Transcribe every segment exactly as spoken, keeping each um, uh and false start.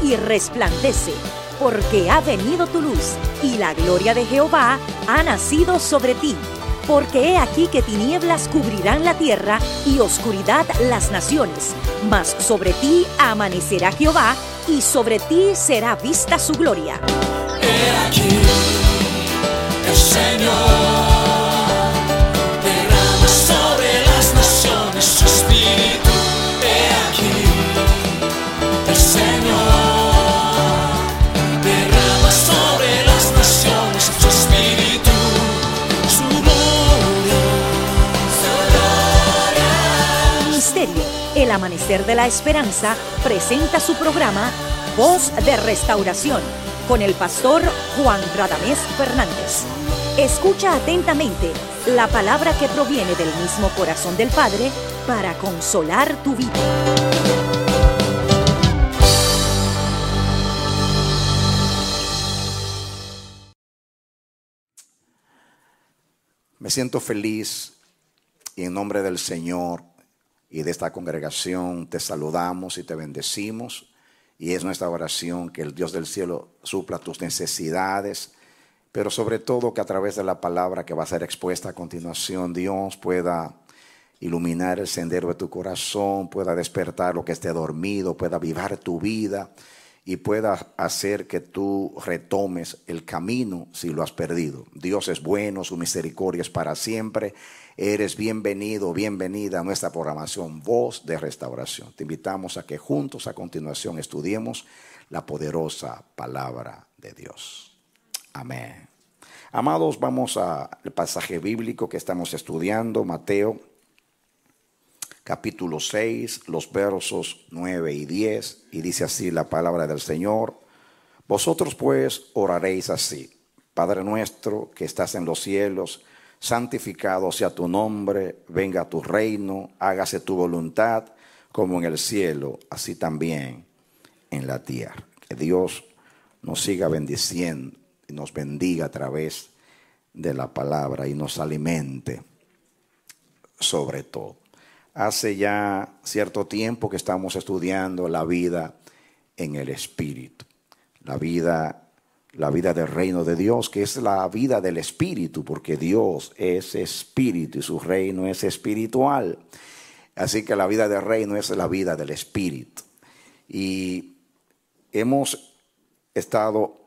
y resplandece, porque ha venido tu luz, y la gloria de Jehová ha nacido sobre ti. Porque he aquí que tinieblas cubrirán la tierra, y oscuridad las naciones. Mas sobre ti amanecerá Jehová, y sobre ti será vista su gloria. He aquí, el Señor derrama sobre las naciones su espíritu. He aquí, el Señor derrama sobre las naciones su espíritu, su gloria, su gloria. Ministerio El Amanecer de la Esperanza presenta su programa Voz de Restauración con el pastor Juan Radamés Fernández. Escucha atentamente la palabra que proviene del mismo corazón del Padre para consolar tu vida. Me siento feliz y en nombre del Señor y de esta congregación te saludamos y te bendecimos. Y es nuestra oración que el Dios del cielo supla tus necesidades, pero sobre todo que a través de la palabra que va a ser expuesta a continuación, Dios pueda iluminar el sendero de tu corazón, pueda despertar lo que esté dormido, pueda avivar tu vida y pueda hacer que tú retomes el camino si lo has perdido. Dios es bueno, su misericordia es para siempre. Eres bienvenido, bienvenida a nuestra programación Voz de Restauración. Te invitamos a que juntos a continuación estudiemos la poderosa palabra de Dios. Amén. Amados, vamos al pasaje bíblico que estamos estudiando, Mateo capítulo seis, los versos nueve y diez, y dice así la palabra del Señor: Vosotros pues oraréis así: Padre nuestro que estás en los cielos, santificado sea tu nombre, venga tu reino, hágase tu voluntad, como en el cielo, así también en la tierra. Que Dios nos siga bendiciendo y nos bendiga a través de la palabra y nos alimente sobre todo. Hace ya cierto tiempo que estamos estudiando la vida en el Espíritu, la vida, la vida del reino de Dios, que es la vida del Espíritu, porque Dios es Espíritu y su reino es espiritual. Así que la vida del reino es la vida del Espíritu. Y hemos estado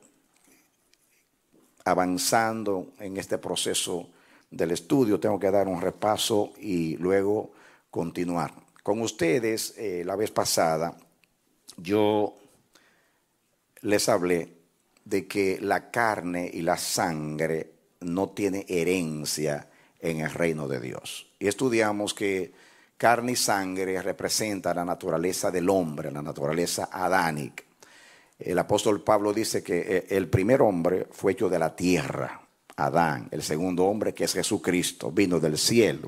avanzando en este proceso del estudio. Tengo que dar un repaso y luego continuar. Con ustedes, eh, la vez pasada, yo les hablé de que la carne y la sangre no tiene herencia en el reino de Dios. Y estudiamos que carne y sangre representan la naturaleza del hombre, la naturaleza adánica. El apóstol Pablo dice que el primer hombre fue hecho de la tierra, Adán. El segundo hombre, que es Jesucristo, vino del cielo.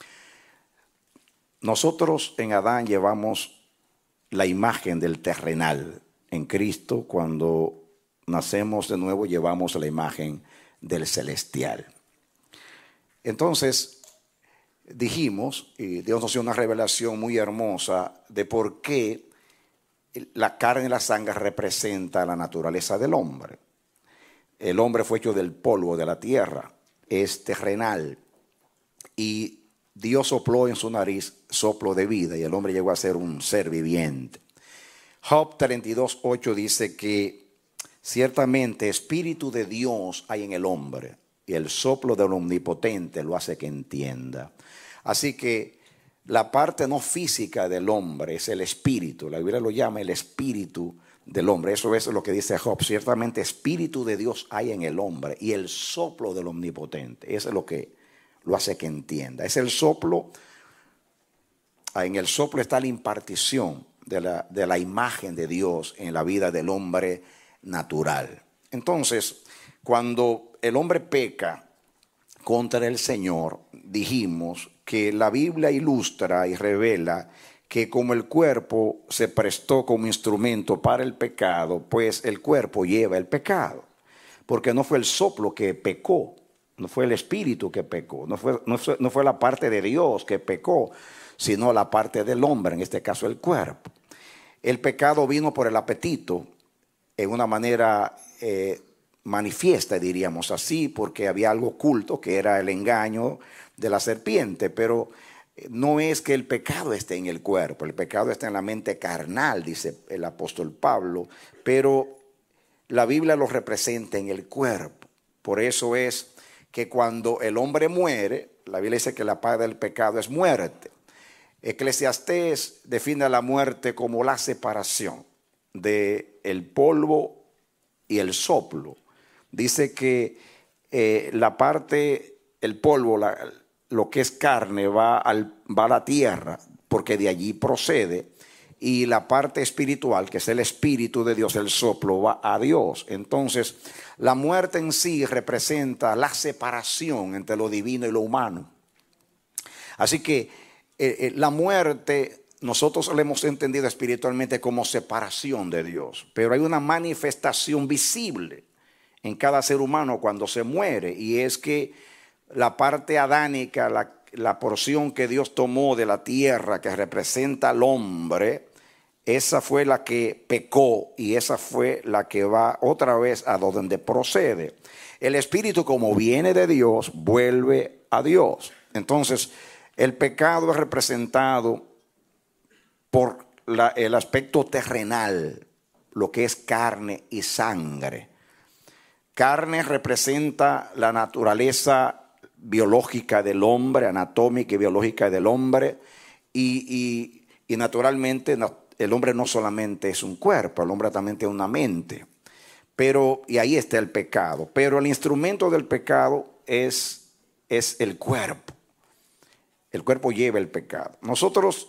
Nosotros en Adán llevamos la imagen del terrenal. En Cristo, cuando nacemos de nuevo, llevamos la imagen del celestial. Entonces, dijimos, y Dios nos dio una revelación muy hermosa de por qué la carne y la sangre representan la naturaleza del hombre. El hombre fue hecho del polvo de la tierra, es terrenal, y Dios sopló en su nariz soplo de vida y el hombre llegó a ser un ser viviente. Job treinta y dos, ocho dice que ciertamente espíritu de Dios hay en el hombre y el soplo del omnipotente lo hace que entienda. Así que la parte no física del hombre es el espíritu. La Biblia lo llama el espíritu del hombre. Eso es lo que dice Job. Ciertamente espíritu de Dios hay en el hombre y el soplo del omnipotente. Eso es lo que lo hace que entienda. Es el soplo. En el soplo está la impartición de la, de la imagen de Dios en la vida del hombre natural. Entonces, cuando el hombre peca contra el Señor, dijimos que la Biblia ilustra y revela que como el cuerpo se prestó como instrumento para el pecado, pues el cuerpo lleva el pecado. Porque no fue el soplo que pecó, no fue el espíritu que pecó, no fue, no fue, no fue la parte de Dios que pecó, sino la parte del hombre, en este caso el cuerpo. El pecado vino por el apetito en una manera eh, manifiesta, diríamos así, porque había algo oculto que era el engaño de la serpiente, pero no es que el pecado esté en el cuerpo, el pecado está en la mente carnal, dice el apóstol Pablo, pero la Biblia lo representa en el cuerpo. Por eso es que cuando el hombre muere, la Biblia dice que la paga del pecado es muerte. Eclesiastés define la muerte como la separación del polvo y el soplo. Dice que eh, la parte, el polvo, la, lo que es carne, va, al, va a la tierra, porque de allí procede, y la parte espiritual, que es el Espíritu de Dios, el soplo, va a Dios. Entonces, la muerte en sí representa la separación entre lo divino y lo humano. Así que eh, eh, la muerte, nosotros la hemos entendido espiritualmente como separación de Dios, pero hay una manifestación visible en cada ser humano cuando se muere, y es que la parte adánica, la, la porción que Dios tomó de la tierra que representa al hombre, esa fue la que pecó y esa fue la que va otra vez a donde procede. El espíritu, como viene de Dios, vuelve a Dios. Entonces, el pecado es representado por la, el aspecto terrenal, lo que es carne y sangre. Carne representa la naturaleza biológica del hombre, anatómica y biológica del hombre, y, y, y naturalmente el hombre no solamente es un cuerpo, el hombre también tiene una mente, pero, y ahí está el pecado, pero el instrumento del pecado es, es el cuerpo. El cuerpo lleva el pecado. Nosotros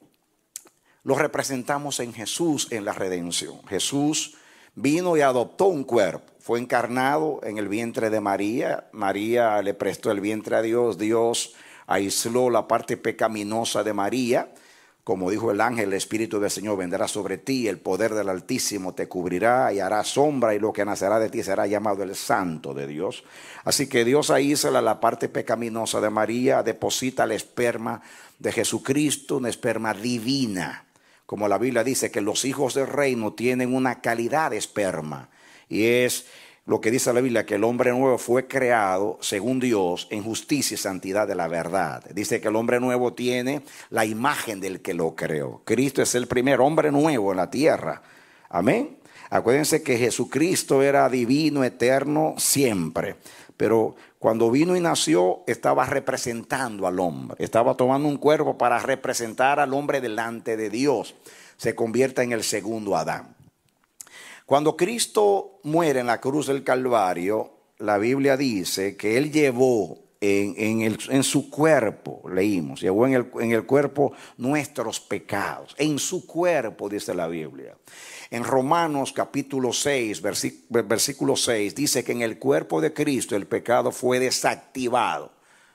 lo representamos en Jesús en la redención. Jesús vino y adoptó un cuerpo. Fue encarnado en el vientre de María. María le prestó el vientre a Dios. Dios aisló la parte pecaminosa de María. Como dijo el ángel, el Espíritu del Señor vendrá sobre ti, el poder del Altísimo te cubrirá y hará sombra, y lo que nacerá de ti será llamado el Santo de Dios. Así que Dios aísla la parte pecaminosa de María, deposita el esperma de Jesucristo, una esperma divina. Como la Biblia dice que los hijos del reino tienen una calidad de esperma, y es lo que dice la Biblia, que el hombre nuevo fue creado según Dios en justicia y santidad de la verdad. Dice que el hombre nuevo tiene la imagen del que lo creó. Cristo es el primer hombre nuevo en la tierra. Amén. Acuérdense que Jesucristo era divino, eterno, siempre. Pero cuando vino y nació, estaba representando al hombre. Estaba tomando un cuerpo para representar al hombre delante de Dios. Se convierte en el segundo Adán. Cuando Cristo muere en la cruz del Calvario, la Biblia dice que Él llevó en, en, el, en su cuerpo, leímos, llevó en el, en el cuerpo nuestros pecados. En su cuerpo, dice la Biblia. En Romanos capítulo seis, versículo seis, dice que en el cuerpo de Cristo el pecado fue desactivado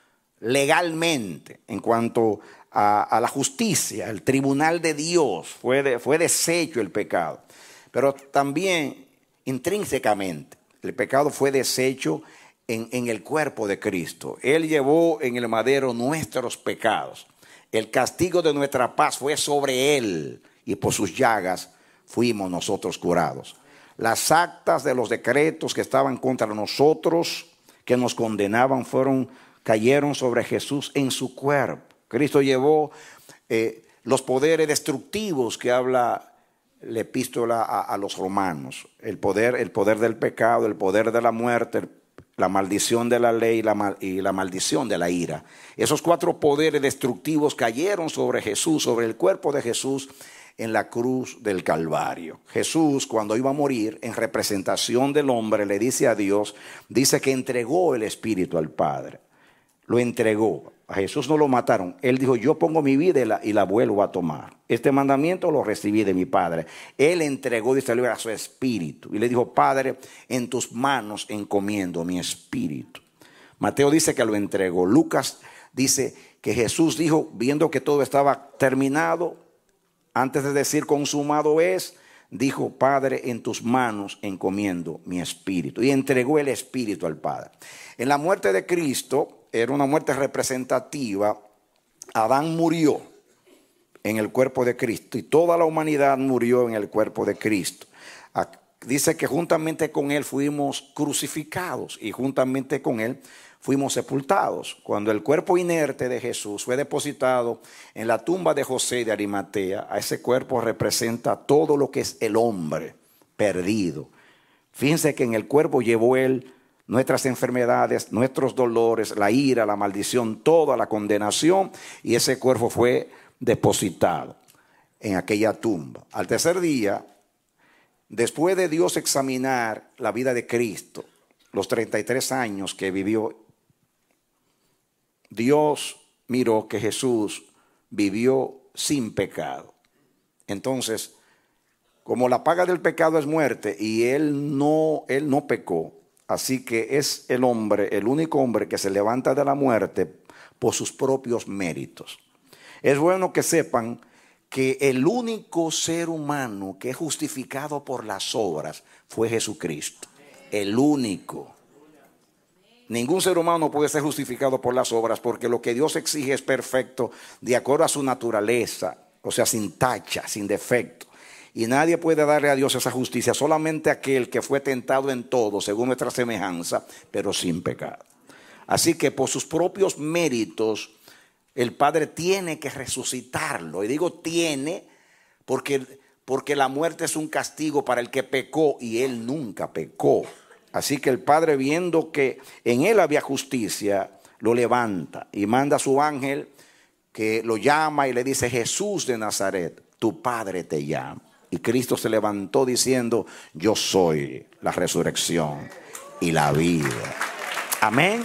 legalmente en cuanto a, a la justicia. El tribunal de Dios fue, de, fue deshecho el pecado. Pero también intrínsecamente el pecado fue deshecho en, en el cuerpo de Cristo. Él llevó en el madero nuestros pecados. El castigo de nuestra paz fue sobre Él, y por sus llagas fuimos nosotros curados. Las actas de los decretos que estaban contra nosotros, que nos condenaban, fueron, cayeron sobre Jesús en su cuerpo. Cristo llevó eh, los poderes destructivos que habla la epístola a, a los romanos, el poder, el poder del pecado, el poder de la muerte, la maldición de la ley y la, y la maldición de la ira. Esos cuatro poderes destructivos cayeron sobre Jesús, sobre el cuerpo de Jesús en la cruz del Calvario. Jesús, cuando iba a morir, en representación del hombre, le dice a Dios, dice que entregó el Espíritu al Padre. Lo entregó. A Jesús no lo mataron. Él dijo, yo pongo mi vida y la, y la vuelvo a tomar. Este mandamiento lo recibí de mi Padre. Él entregó, dice, a su espíritu. Y le dijo, Padre, en tus manos encomiendo mi espíritu. Mateo dice que lo entregó. Lucas dice que Jesús dijo, viendo que todo estaba terminado, antes de decir consumado es, dijo, Padre, en tus manos encomiendo mi espíritu. Y entregó el espíritu al Padre. En la muerte de Cristo, era una muerte representativa. Adán murió en el cuerpo de Cristo y toda la humanidad murió en el cuerpo de Cristo. dice que juntamente con Él fuimos crucificados y juntamente con Él fuimos sepultados. Cuando el cuerpo inerte de Jesús fue depositado en la tumba de José de Arimatea, a ese cuerpo representa todo lo que es el hombre perdido. Fíjense que en el cuerpo llevó Él nuestras enfermedades, nuestros dolores, la ira, la maldición, toda la condenación, y ese cuerpo fue depositado en aquella tumba. Al tercer día, después de Dios examinar la vida de Cristo, los treinta y tres años que vivió, Dios miró que Jesús vivió sin pecado. Entonces, como la paga del pecado es muerte y él no, él no pecó, así que es el hombre, el único hombre que se levanta de la muerte por sus propios méritos. Es bueno que sepan que el único ser humano que es justificado por las obras fue Jesucristo. El único. Ningún ser humano puede ser justificado por las obras, porque lo que Dios exige es perfecto de acuerdo a su naturaleza, o sea, sin tacha, sin defecto. Y nadie puede darle a Dios esa justicia, solamente aquel que fue tentado en todo, según nuestra semejanza, pero sin pecado. Así que por sus propios méritos, el Padre tiene que resucitarlo. Y digo tiene porque, porque la muerte es un castigo para el que pecó y él nunca pecó. Así que el Padre, viendo que en él había justicia, lo levanta y manda a su ángel que lo llama y le dice: Jesús de Nazaret, tu Padre te llama. Y Cristo se levantó diciendo: yo soy la resurrección y la vida. Amén.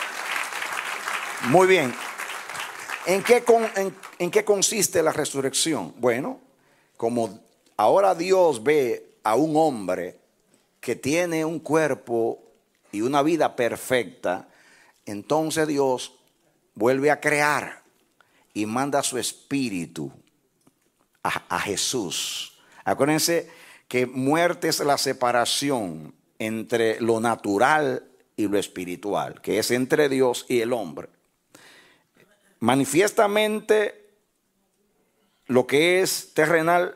Muy bien. ¿En qué, con, en, ¿En qué consiste la resurrección? Bueno, como ahora Dios ve a un hombre que tiene un cuerpo y una vida perfecta, entonces Dios vuelve a crear y manda su espíritu a, a Jesús. Acuérdense que muerte es la separación entre lo natural y lo espiritual, que es entre Dios y el hombre. Manifiestamente lo que es terrenal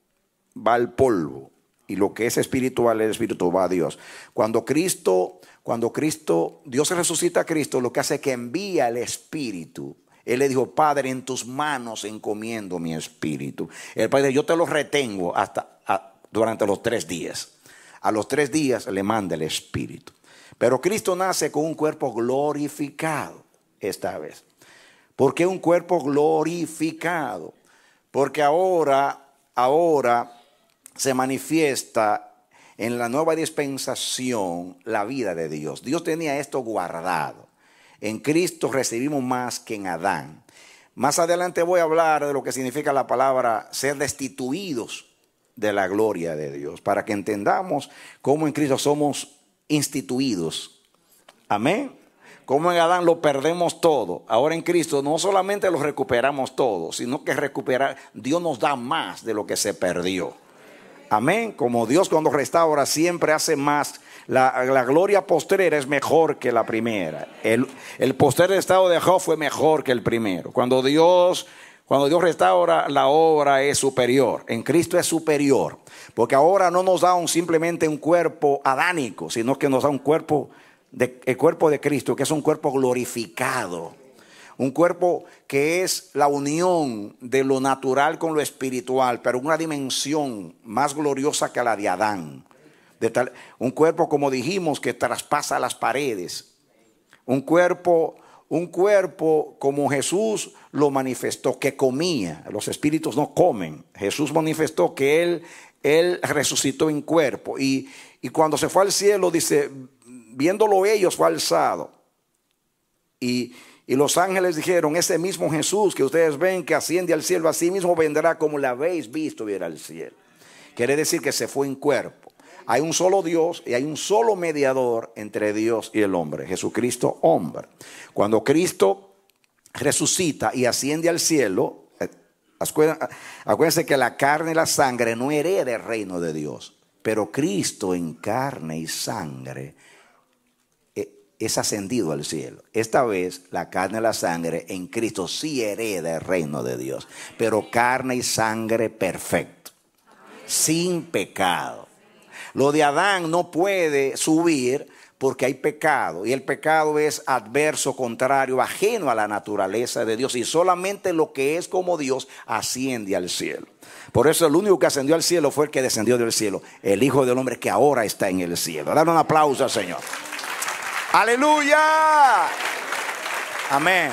va al polvo y lo que es espiritual, el espíritu va a Dios. Cuando Cristo, cuando Cristo, Dios resucita a Cristo, lo que hace es que envía el espíritu. Él le dijo: Padre, en tus manos encomiendo mi espíritu. El Padre, yo te lo retengo hasta a, durante los tres días. A los tres días le manda el espíritu. Pero Cristo nace con un cuerpo glorificado esta vez. ¿Por qué un cuerpo glorificado? Porque ahora, ahora se manifiesta en la nueva dispensación la vida de Dios. Dios tenía esto guardado. En Cristo recibimos más que en Adán. Más adelante voy a hablar de lo que significa la palabra ser destituidos de la gloria de Dios, para que entendamos cómo en Cristo somos instituidos. Amén. Como en Adán lo perdemos todo, ahora en Cristo no solamente lo recuperamos todo, sino que recuperar, Dios nos da más de lo que se perdió. Amén. Como Dios cuando restaura siempre hace más. La, la gloria postrera es mejor que la primera. El, el postrer estado de Job fue mejor que el primero. Cuando Dios, cuando Dios restaura, la obra es superior. En Cristo es superior. Porque ahora no nos da un, simplemente un cuerpo adánico, sino que nos da un cuerpo, de, el cuerpo de Cristo, que es un cuerpo glorificado. Un cuerpo que es la unión de lo natural con lo espiritual, pero una dimensión más gloriosa que la de Adán. De tal, un cuerpo, como dijimos, que traspasa las paredes. Un cuerpo, un cuerpo como Jesús lo manifestó, que comía. Los espíritus no comen. Jesús manifestó que Él, él resucitó en cuerpo. Y, y cuando se fue al cielo, dice, viéndolo ellos fue alzado. Y... Y los ángeles dijeron: ese mismo Jesús que ustedes ven que asciende al cielo, así mismo vendrá como le habéis visto ir al cielo. Quiere decir que se fue en cuerpo. Hay un solo Dios y hay un solo mediador entre Dios y el hombre, Jesucristo hombre. Cuando Cristo resucita y asciende al cielo, acuérdense que la carne y la sangre no hereda el reino de Dios, pero Cristo en carne y sangre es ascendido al cielo. Esta vez la carne y la sangre en Cristo sí hereda el reino de Dios, pero carne y sangre perfecto, sin pecado. Lo de Adán no puede subir porque hay pecado. Y el pecado es adverso, contrario, ajeno a la naturaleza de Dios. Y solamente lo que es como Dios asciende al cielo. Por eso el único que ascendió al cielo fue el que descendió del cielo, el Hijo del Hombre que ahora está en el cielo. Dale un aplauso al Señor. ¡Aleluya! Amén.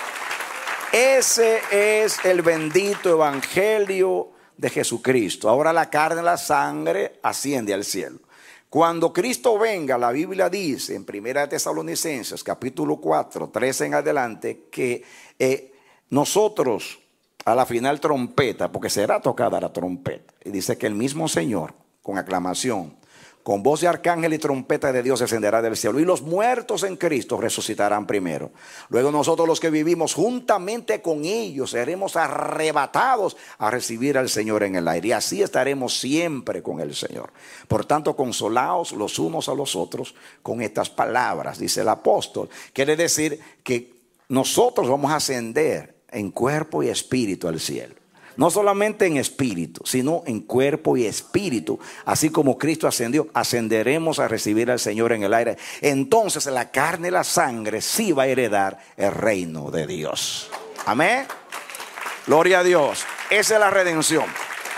Ese es el bendito evangelio de Jesucristo. Ahora la carne y la sangre asciende al cielo. Cuando Cristo venga, la Biblia dice en Primera de Tesalonicenses, capítulo cuatro, trece en adelante, que eh, nosotros a la final trompeta, porque será tocada la trompeta, y dice que el mismo Señor, con aclamación, con voz de arcángel y trompeta de Dios descenderá del cielo, y los muertos en Cristo resucitarán primero. Luego nosotros los que vivimos juntamente con ellos seremos arrebatados a recibir al Señor en el aire, y así estaremos siempre con el Señor. Por tanto, consolaos los unos a los otros con estas palabras, dice el apóstol. Quiere decir que nosotros vamos a ascender en cuerpo y espíritu al cielo. No solamente en espíritu, sino en cuerpo y espíritu. Así como Cristo ascendió, ascenderemos a recibir al Señor en el aire. Entonces la carne y la sangre sí va a heredar el reino de Dios. Amén. Gloria a Dios. Esa es la redención.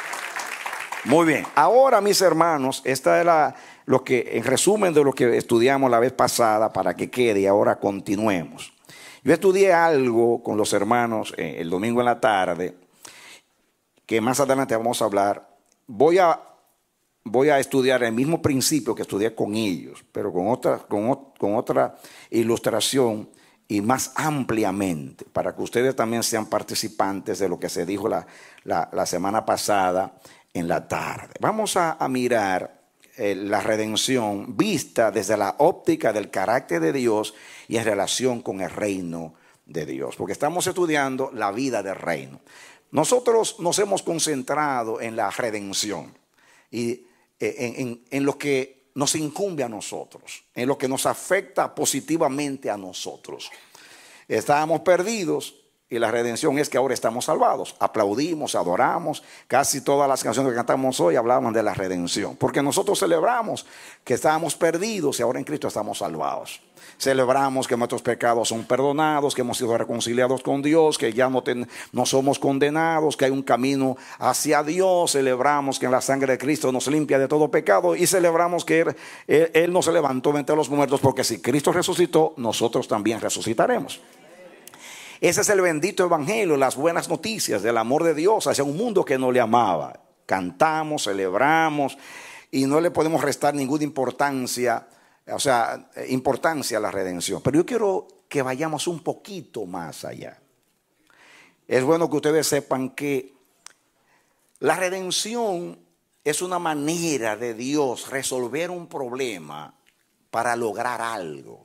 Muy bien. Ahora, mis hermanos, esta es la, lo que, en resumen de lo que estudiamos la vez pasada, para que quede y ahora continuemos. Yo estudié algo con los hermanos eh, el domingo en la tarde, que más adelante vamos a hablar. Voy a, voy a estudiar el mismo principio que estudié con ellos, pero con otra, con, con otra ilustración y más ampliamente, para que ustedes también sean participantes de lo que se dijo la, la, la semana pasada en la tarde. Vamos a, a mirar eh, la redención vista desde la óptica del carácter de Dios y en relación con el reino de Dios, porque estamos estudiando la vida del reino. Nosotros nos hemos concentrado en la redención y en, en, en lo que nos incumbe a nosotros, en lo que nos afecta positivamente a nosotros. Estábamos perdidos y la redención es que ahora estamos salvados. Aplaudimos, adoramos. Casi todas las canciones que cantamos hoy hablaban de la redención, porque nosotros celebramos que estábamos perdidos y ahora en Cristo estamos salvados. Celebramos que nuestros pecados son perdonados, que hemos sido reconciliados con Dios, que ya no, ten, no somos condenados, que hay un camino hacia Dios. Celebramos que en la sangre de Cristo nos limpia de todo pecado y celebramos que Él, él, él nos levantó entre los muertos, porque si Cristo resucitó, nosotros también resucitaremos. Ese es el bendito evangelio, las buenas noticias del amor de Dios hacia un mundo que no le amaba. Cantamos, celebramos y no le podemos restar ninguna importancia, o sea, importancia a la redención. Pero yo quiero que vayamos un poquito más allá. Es bueno que ustedes sepan que la redención es una manera de Dios resolver un problema para lograr algo.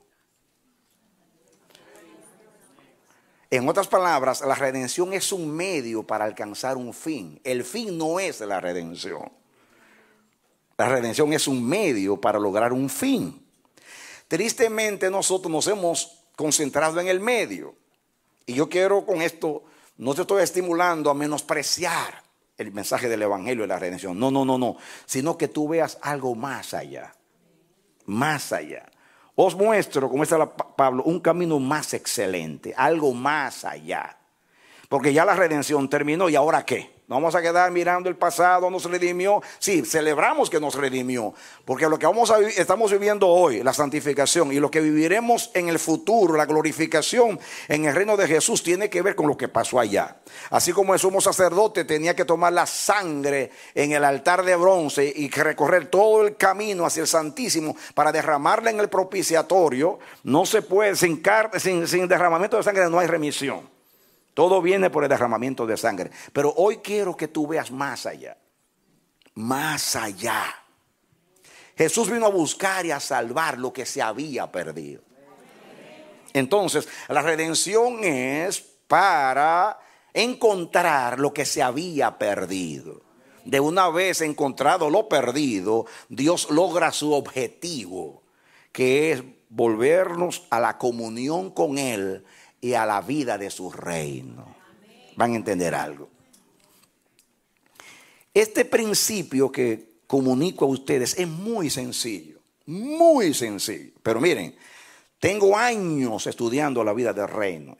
En otras palabras, la redención es un medio para alcanzar un fin. El fin no es la redención. La redención es un medio para lograr un fin. Tristemente nosotros nos hemos concentrado en el medio. Y yo quiero con esto, no te estoy estimulando a menospreciar el mensaje del evangelio de la redención. No, no, no, no. Sino que tú veas algo más allá. Más allá. Os muestro, como dice Pablo, un camino más excelente, algo más allá. Porque ya la redención terminó, ¿y ahora qué? ¿No vamos a quedar mirando el pasado, nos redimió? Sí, celebramos que nos redimió, porque lo que vamos a vivir, estamos viviendo hoy, la santificación, y lo que viviremos en el futuro, la glorificación en el reino de Jesús, tiene que ver con lo que pasó allá. Así como el sumo sacerdote tenía que tomar la sangre en el altar de bronce y recorrer todo el camino hacia el Santísimo para derramarla en el propiciatorio, no se puede, sin, car- sin, sin derramamiento de sangre no hay remisión. Todo viene por el derramamiento de sangre. Pero hoy quiero que tú veas más allá. Más allá. Jesús vino a buscar y a salvar lo que se había perdido. Entonces, la redención es para encontrar lo que se había perdido. De una vez encontrado lo perdido, Dios logra su objetivo, que es volvernos a la comunión con Él y a la vida de su reino. Van a entender algo. Este principio que comunico a ustedes es muy sencillo, muy sencillo. Pero miren, tengo años estudiando la vida del reino.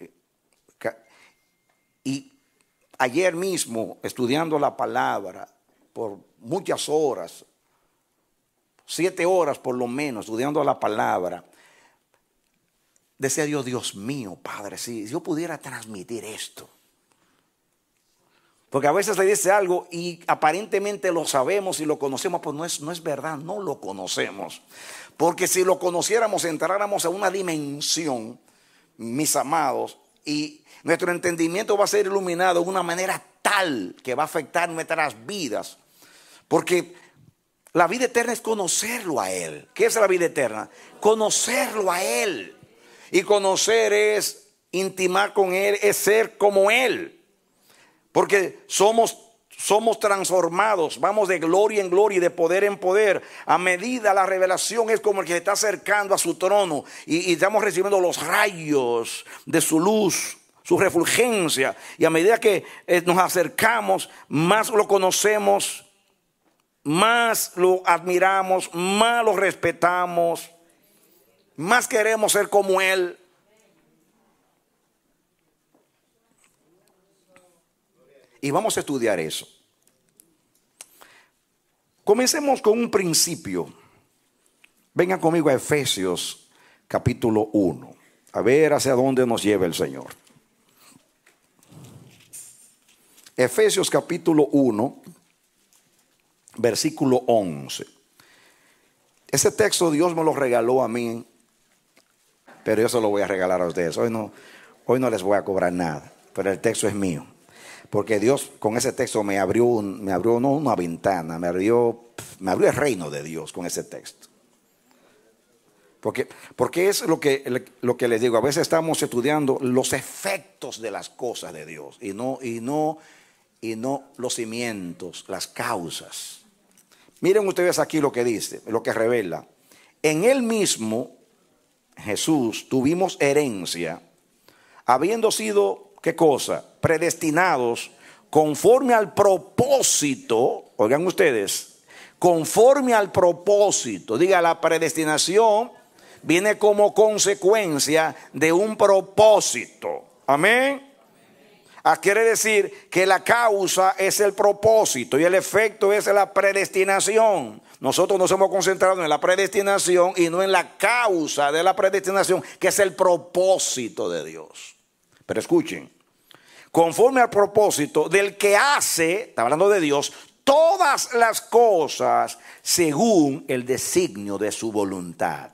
Y ayer mismo, estudiando la palabra por muchas horas, siete horas por lo menos, estudiando la palabra, decía Dios, Dios mío, Padre, si yo pudiera transmitir esto. Porque a veces le dice algo y aparentemente lo sabemos y lo conocemos, pues no es, no es verdad, no lo conocemos. Porque si lo conociéramos, entráramos a una dimensión, mis amados, y nuestro entendimiento va a ser iluminado de una manera tal que va a afectar nuestras vidas. Porque la vida eterna es conocerlo a Él. ¿Qué es la vida eterna? Conocerlo a Él. Y conocer es intimar con Él, es ser como Él. Porque somos, somos transformados, vamos de gloria en gloria y de poder en poder. A medida la revelación es como el que se está acercando a su trono y, y estamos recibiendo los rayos de su luz, su refulgencia. Y a medida que eh, nos acercamos, más lo conocemos, más lo admiramos, más lo respetamos, más queremos ser como Él. Y vamos a estudiar eso. Comencemos con un principio. Vengan conmigo a Efesios capítulo uno. A ver hacia dónde nos lleva el Señor. Efesios capítulo uno, versículo once. Ese texto Dios me lo regaló a mí, pero yo se lo voy a regalar a ustedes. Hoy no, hoy no les voy a cobrar nada, pero el texto es mío. Porque Dios con ese texto me abrió, un, me abrió no una ventana, me abrió, me abrió el reino de Dios con ese texto. Porque, porque es lo que, lo que les digo, a veces estamos estudiando los efectos de las cosas de Dios y no, y no, y no los cimientos, las causas. Miren ustedes aquí lo que dice, lo que revela. En Él mismo, Jesús, tuvimos herencia, habiendo sido, ¿qué cosa? Predestinados conforme al propósito, oigan ustedes, conforme al propósito. Diga, la predestinación viene como consecuencia de un propósito. Amén. Ah, quiere decir que la causa es el propósito y el efecto es la predestinación. Nosotros nos hemos concentrado en la predestinación y no en la causa de la predestinación, que es el propósito de Dios. Pero escuchen, conforme al propósito del que hace, está hablando de Dios, todas las cosas según el designio de su voluntad.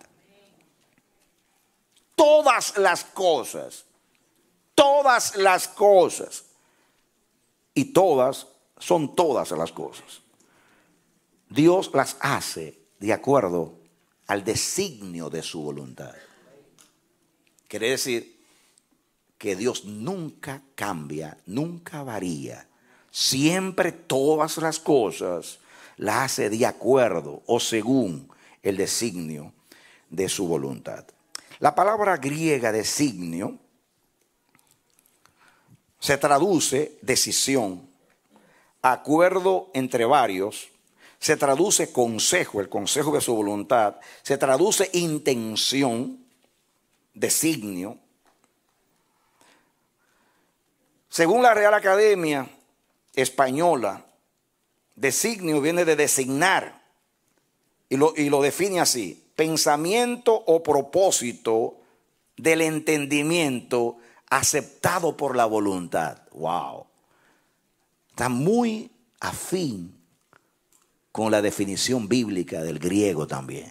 Todas las cosas, todas las cosas, y todas son todas las cosas. Dios las hace de acuerdo al designio de su voluntad. Quiere decir que Dios nunca cambia, nunca varía. Siempre todas las cosas las hace de acuerdo o según el designio de su voluntad. La palabra griega designio se traduce decisión, acuerdo entre varios, se traduce consejo, el consejo de su voluntad, se traduce intención, designio. Según la Real Academia Española, designio viene de designar y lo, y lo define así: pensamiento o propósito del entendimiento aceptado por la voluntad. Wow. Está muy afín con la definición bíblica del griego también.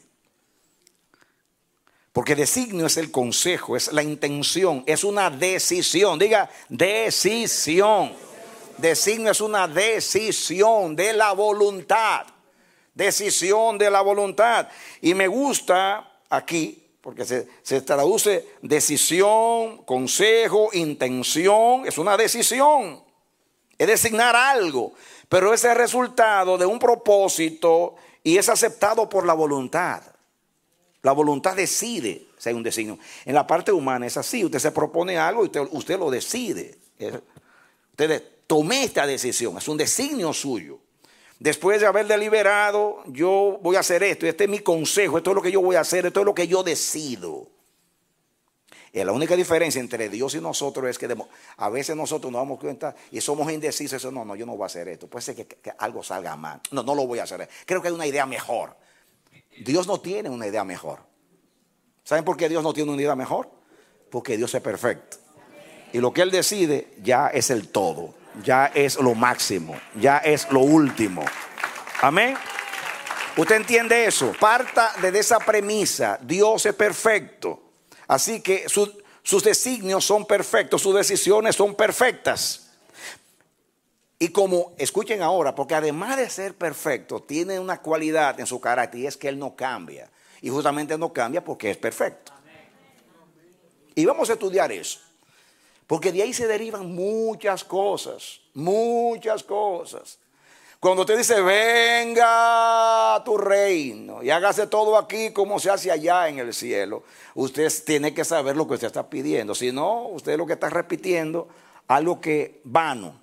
Porque designio es el consejo, es la intención, es una decisión. Diga, decisión. Designio es una decisión de la voluntad. Decisión de la voluntad. Y me gusta aquí, porque se, se traduce decisión, consejo, intención. Es una decisión. Es designar algo. Pero es el resultado de un propósito y es aceptado por la voluntad. La voluntad decide si hay un designio. En la parte humana es así. Usted se propone algo y usted, usted lo decide. Usted tomé esta decisión. Es un designio suyo. Después de haber deliberado, yo voy a hacer esto, este es mi consejo, esto es lo que yo voy a hacer, esto es lo que yo decido. Y la única diferencia entre Dios y nosotros es que a veces nosotros nos damos cuenta y somos indecisos. No, no, yo no voy a hacer esto. Puede ser que, que algo salga mal. No, no lo voy a hacer. Creo que hay una idea mejor. Dios no tiene una idea mejor. ¿Saben por qué Dios no tiene una idea mejor? Porque Dios es perfecto. Y lo que Él decide ya es el todo. Ya es lo máximo. Ya es lo último. Amén. ¿Usted entiende eso? Parta de esa premisa. Dios es perfecto. Así que su, sus designios son perfectos, sus decisiones son perfectas. Y como, escuchen ahora, porque además de ser perfecto, tiene una cualidad en su carácter y es que Él no cambia. Y justamente no cambia porque es perfecto. Y vamos a estudiar eso. Porque de ahí se derivan muchas cosas, muchas cosas. Cuando usted dice, venga a tu reino y hágase todo aquí como se hace allá en el cielo, usted tiene que saber lo que usted está pidiendo. Si no, usted lo que está repitiendo, algo que vano.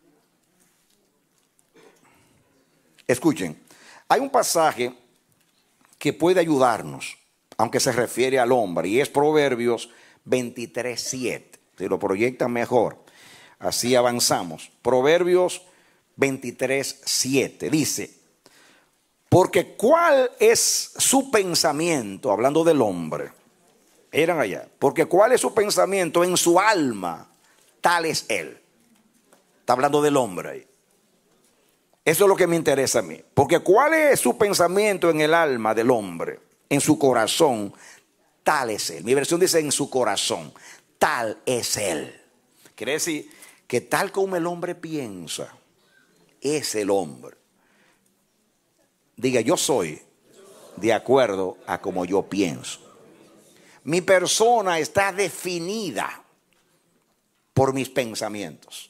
Escuchen, hay un pasaje que puede ayudarnos, aunque se refiere al hombre, y es Proverbios veintitrés siete. Si lo proyectan mejor, así avanzamos. Proverbios veintitrés siete dice: porque cuál es su pensamiento, hablando del hombre, eran allá, porque cuál es su pensamiento en su alma, tal es él. Está hablando del hombre ahí. Eso es lo que me interesa a mí. Porque cuál es su pensamiento en el alma del hombre, en su corazón, tal es él. Mi versión dice en su corazón, tal es él. Quiere decir que tal como el hombre piensa, es el hombre. Diga, yo soy de acuerdo a como yo pienso. Mi persona está definida por mis pensamientos.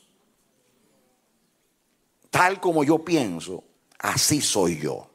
Tal como yo pienso, así soy yo.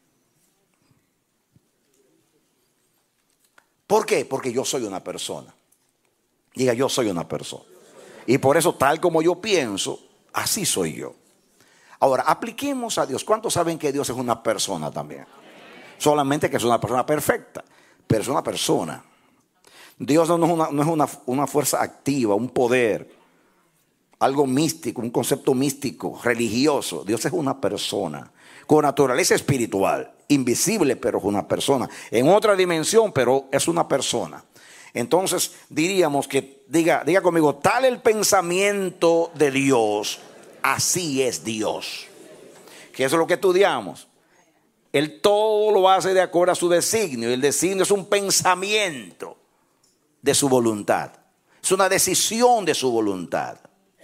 ¿Por qué? Porque yo soy una persona. Diga, yo soy una persona. Y por eso, tal como yo pienso, así soy yo. Ahora, apliquemos a Dios. ¿Cuántos saben que Dios es una persona también? Solamente que es una persona perfecta, pero es una persona. Dios no es una, no es una, una fuerza activa, un poder, algo místico, un concepto místico, religioso. Dios es una persona con naturaleza espiritual, invisible, pero es una persona. En otra dimensión, pero es una persona. Entonces diríamos que, diga, diga conmigo, tal el pensamiento de Dios, así es Dios. Que eso es lo que estudiamos. Él todo lo hace de acuerdo a su designio. Y el designio es un pensamiento de su voluntad. Es una decisión de su voluntad.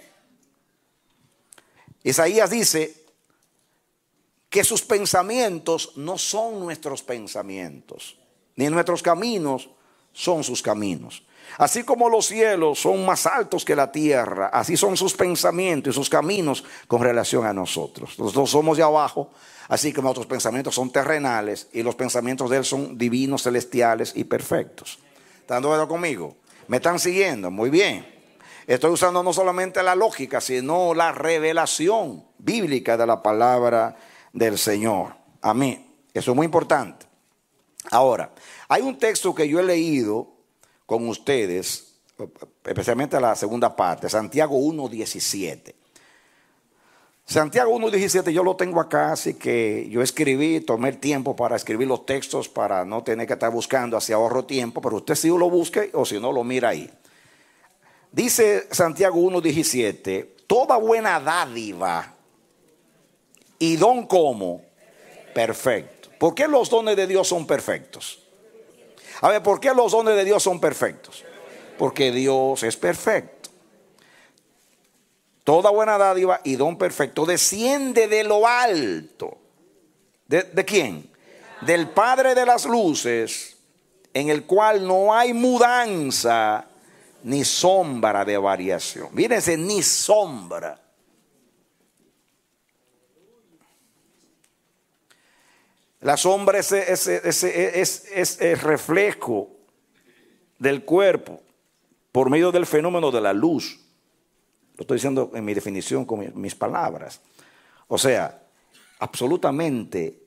Isaías dice que sus pensamientos no son nuestros pensamientos, ni nuestros caminos son sus caminos. Así como los cielos son más altos que la tierra, así son sus pensamientos y sus caminos con relación a nosotros. Nosotros somos de abajo, así que nuestros pensamientos son terrenales y los pensamientos de Él son divinos, celestiales y perfectos. ¿Están de acuerdo conmigo? ¿Me están siguiendo? Muy bien. Estoy usando no solamente la lógica, sino la revelación bíblica de la palabra del Señor. Amén. Eso es muy importante. Ahora, hay un texto que yo he leído con ustedes, especialmente la segunda parte, Santiago uno diecisiete. Santiago uno diecisiete yo lo tengo acá, así que yo escribí, tomé el tiempo para escribir los textos para no tener que estar buscando, así ahorro tiempo, pero usted sí lo busque o si no lo mira ahí. Dice Santiago uno diecisiete, toda buena dádiva y don como perfecto. ¿Por qué los dones de Dios son perfectos? A ver, ¿por qué los dones de Dios son perfectos? Porque Dios es perfecto. Toda buena dádiva y don perfecto desciende de lo alto. ¿De, de quién? Del Padre de las luces, en el cual no hay mudanza ni sombra de variación. Mírense, ni sombra. La sombra es, es, es, es, es el reflejo del cuerpo por medio del fenómeno de la luz. Lo estoy diciendo en mi definición con mis palabras. O sea, absolutamente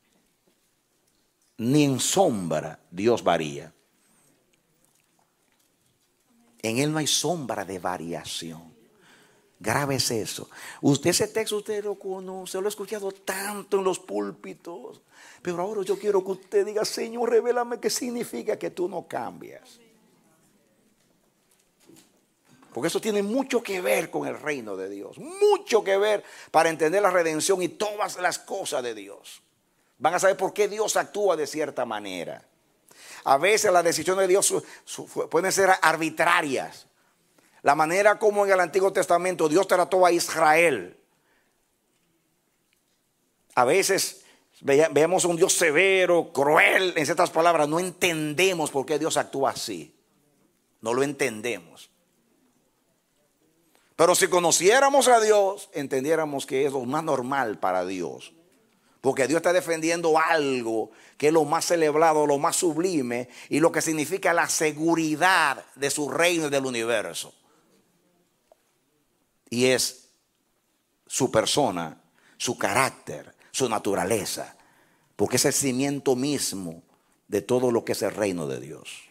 ni en sombra Dios varía. En Él no hay sombra de variación. Grábese eso. Usted ese texto usted lo conoce, lo ha escuchado tanto en los púlpitos. Pero ahora yo quiero que usted diga: Señor, revélame qué significa que tú no cambias. Porque eso tiene mucho que ver con el reino de Dios. Mucho que ver para entender la redención y todas las cosas de Dios. Van a saber por qué Dios actúa de cierta manera. A veces las decisiones de Dios su, su, pueden ser arbitrarias. La manera como en el Antiguo Testamento Dios trató a Israel. A veces ve, vemos a un Dios severo, cruel, en ciertas palabras. No entendemos por qué Dios actúa así. No lo entendemos. Pero si conociéramos a Dios, entendiéramos que es lo más normal para Dios. Porque Dios está defendiendo algo que es lo más celebrado, lo más sublime y lo que significa la seguridad de su reino y del universo. Y es su persona, su carácter, su naturaleza. Porque es el cimiento mismo de todo lo que es el reino de Dios.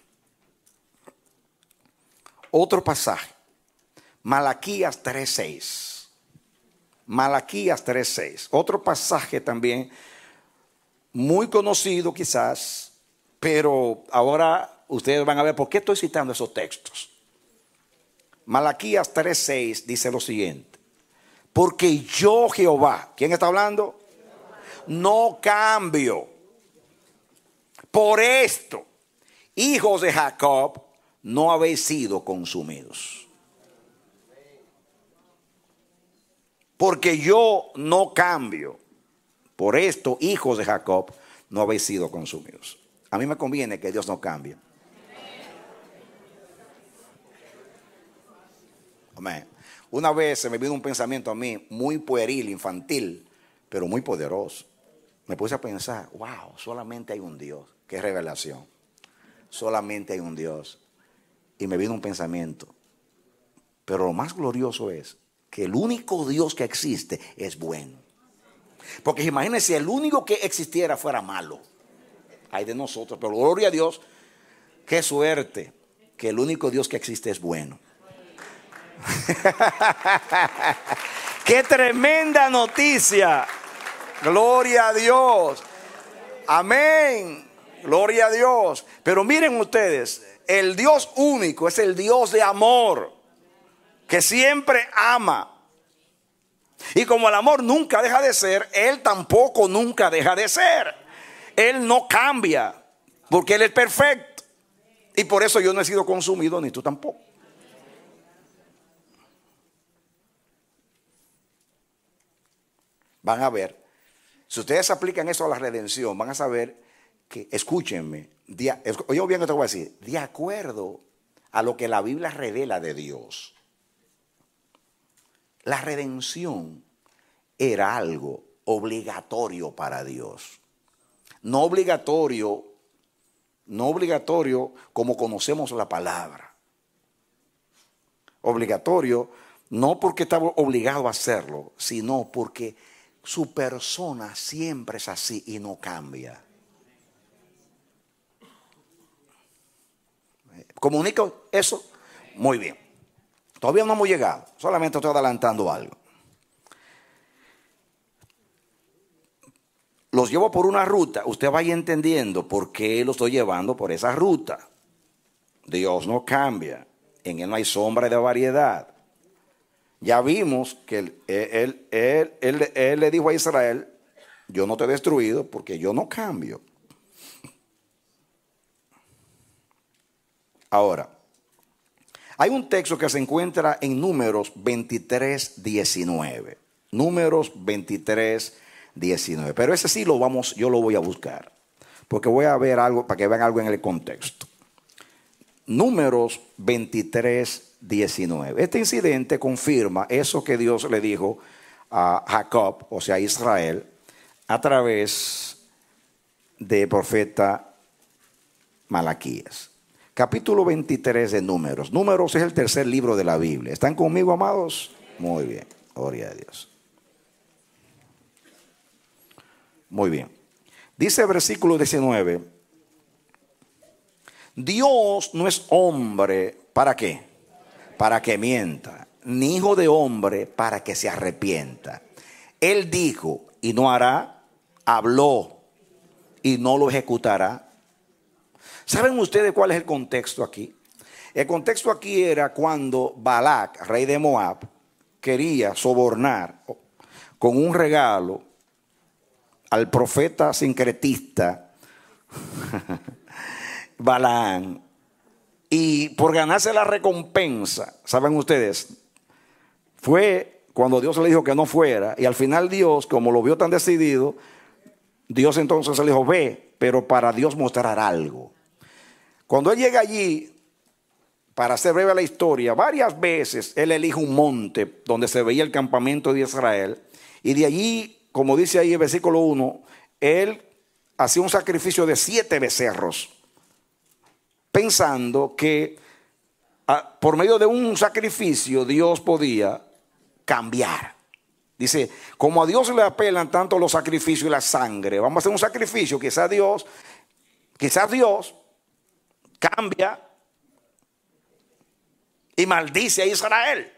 Otro pasaje. Malaquías tres seis. Malaquías tres seis. Otro pasaje también muy conocido quizás, pero ahora ustedes van a ver por qué estoy citando esos textos. Malaquías tres seis dice lo siguiente: porque yo, Jehová, ¿quién está hablando? No cambio. Por esto, hijos de Jacob, no habéis sido consumidos. Porque yo no cambio. Por esto, hijos de Jacob, no habéis sido consumidos. A mí me conviene que Dios no cambie. Amén. Una vez se me vino un pensamiento a mí muy pueril, infantil, pero muy poderoso. Me puse a pensar: wow, solamente hay un Dios. Qué revelación. Solamente hay un Dios. Y me vino un pensamiento: pero lo más glorioso es que el único Dios que existe es bueno. Porque imagínense, si el único que existiera fuera malo, ay de nosotros. Pero gloria a Dios, qué suerte que el único Dios que existe es bueno. Qué tremenda noticia. Gloria a Dios. Amén. Gloria a Dios. Pero miren ustedes, el Dios único es el Dios de amor, que siempre ama. Y como el amor nunca deja de ser, Él tampoco nunca deja de ser. Él no cambia, porque Él es perfecto. Y por eso yo no he sido consumido, ni tú tampoco. Van a ver, si ustedes aplican eso a la redención, van a saber que, escúchenme, oye bien lo que te voy a decir, de acuerdo a lo que la Biblia revela de Dios, la redención era algo obligatorio para Dios. No obligatorio, no obligatorio como conocemos la palabra. Obligatorio no porque estaba obligado a hacerlo, sino porque su persona siempre es así y no cambia. ¿Comunico eso? Muy bien. Todavía no hemos llegado, solamente estoy adelantando algo. Los llevo por una ruta, usted vaya entendiendo por qué los estoy llevando por esa ruta. Dios no cambia, en Él no hay sombra de variedad. Ya vimos que él, él, él, él, él le dijo a Israel: yo no te he destruido porque yo no cambio. Ahora, hay un texto que se encuentra en Números veintitrés diecinueve. Números veintitrés diecinueve. Pero ese sí lo vamos, yo lo voy a buscar, porque voy a ver algo para que vean algo en el contexto. Números veintitrés diecinueve. Este incidente confirma eso que Dios le dijo a Jacob, o sea, a Israel, a través del profeta Malaquías. Capítulo veintitrés de Números. Números es el tercer libro de la Biblia. ¿Están conmigo, amados? Muy bien, gloria a Dios. Muy bien. Dice el versículo diecinueve. Dios no es hombre, ¿para qué? Para que mienta, ni hijo de hombre para que se arrepienta. Él dijo y no hará, habló y no lo ejecutará. ¿Saben ustedes cuál es el contexto aquí? El contexto aquí era cuando Balac, rey de Moab, quería sobornar con un regalo al profeta sincretista Balaam, y por ganarse la recompensa, ¿saben ustedes? Fue cuando Dios le dijo que no fuera, y al final Dios, como lo vio tan decidido, Dios entonces le dijo, ve, pero para Dios mostrar algo. Cuando él llega allí, para hacer breve la historia, varias veces él elige un monte donde se veía el campamento de Israel, y de allí, como dice ahí el versículo uno, él hacía un sacrificio de siete becerros, pensando que ah, por medio de un sacrificio Dios podía cambiar. Dice, como a Dios le apelan tanto los sacrificios y la sangre, vamos a hacer un sacrificio, quizás Dios, quizás Dios cambia y maldice a Israel.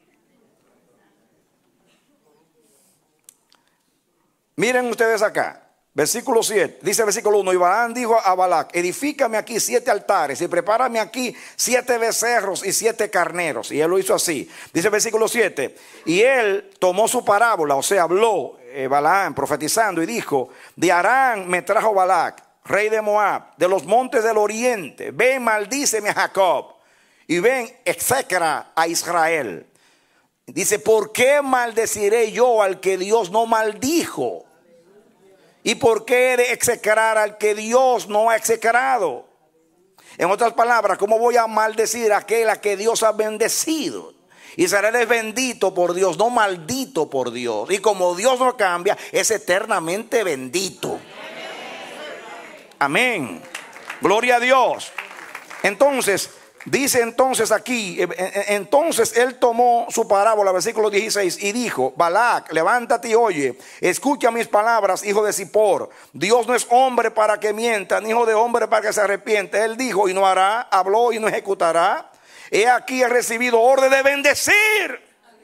Miren ustedes acá. Versículo siete, dice el versículo uno, y Balaam dijo a Balac, edifícame aquí siete altares y prepárame aquí siete becerros y siete carneros. Y él lo hizo así. Dice el versículo siete, y él tomó su parábola, o sea, habló eh, Balaam profetizando y dijo, de Harán me trajo Balac, rey de Moab, de los montes del oriente. Ven, maldíceme a Jacob y ven, execra a Israel. Dice, ¿por qué maldeciré yo al que Dios no maldijo? ¿Y por qué he de execrar al que Dios no ha execrado? En otras palabras, ¿cómo voy a maldecir a aquel a que Dios ha bendecido? Israel es bendito por Dios, no maldito por Dios. Y como Dios no cambia, es eternamente bendito. Amén. Gloria a Dios. Entonces, dice entonces aquí, entonces él tomó su parábola, versículo dieciséis, y dijo, Balac, levántate y oye, escucha mis palabras, hijo de Zippor. Dios no es hombre para que mienta, ni hijo de hombre para que se arrepiente. Él dijo y no hará, habló y no ejecutará. He aquí he recibido orden de bendecir.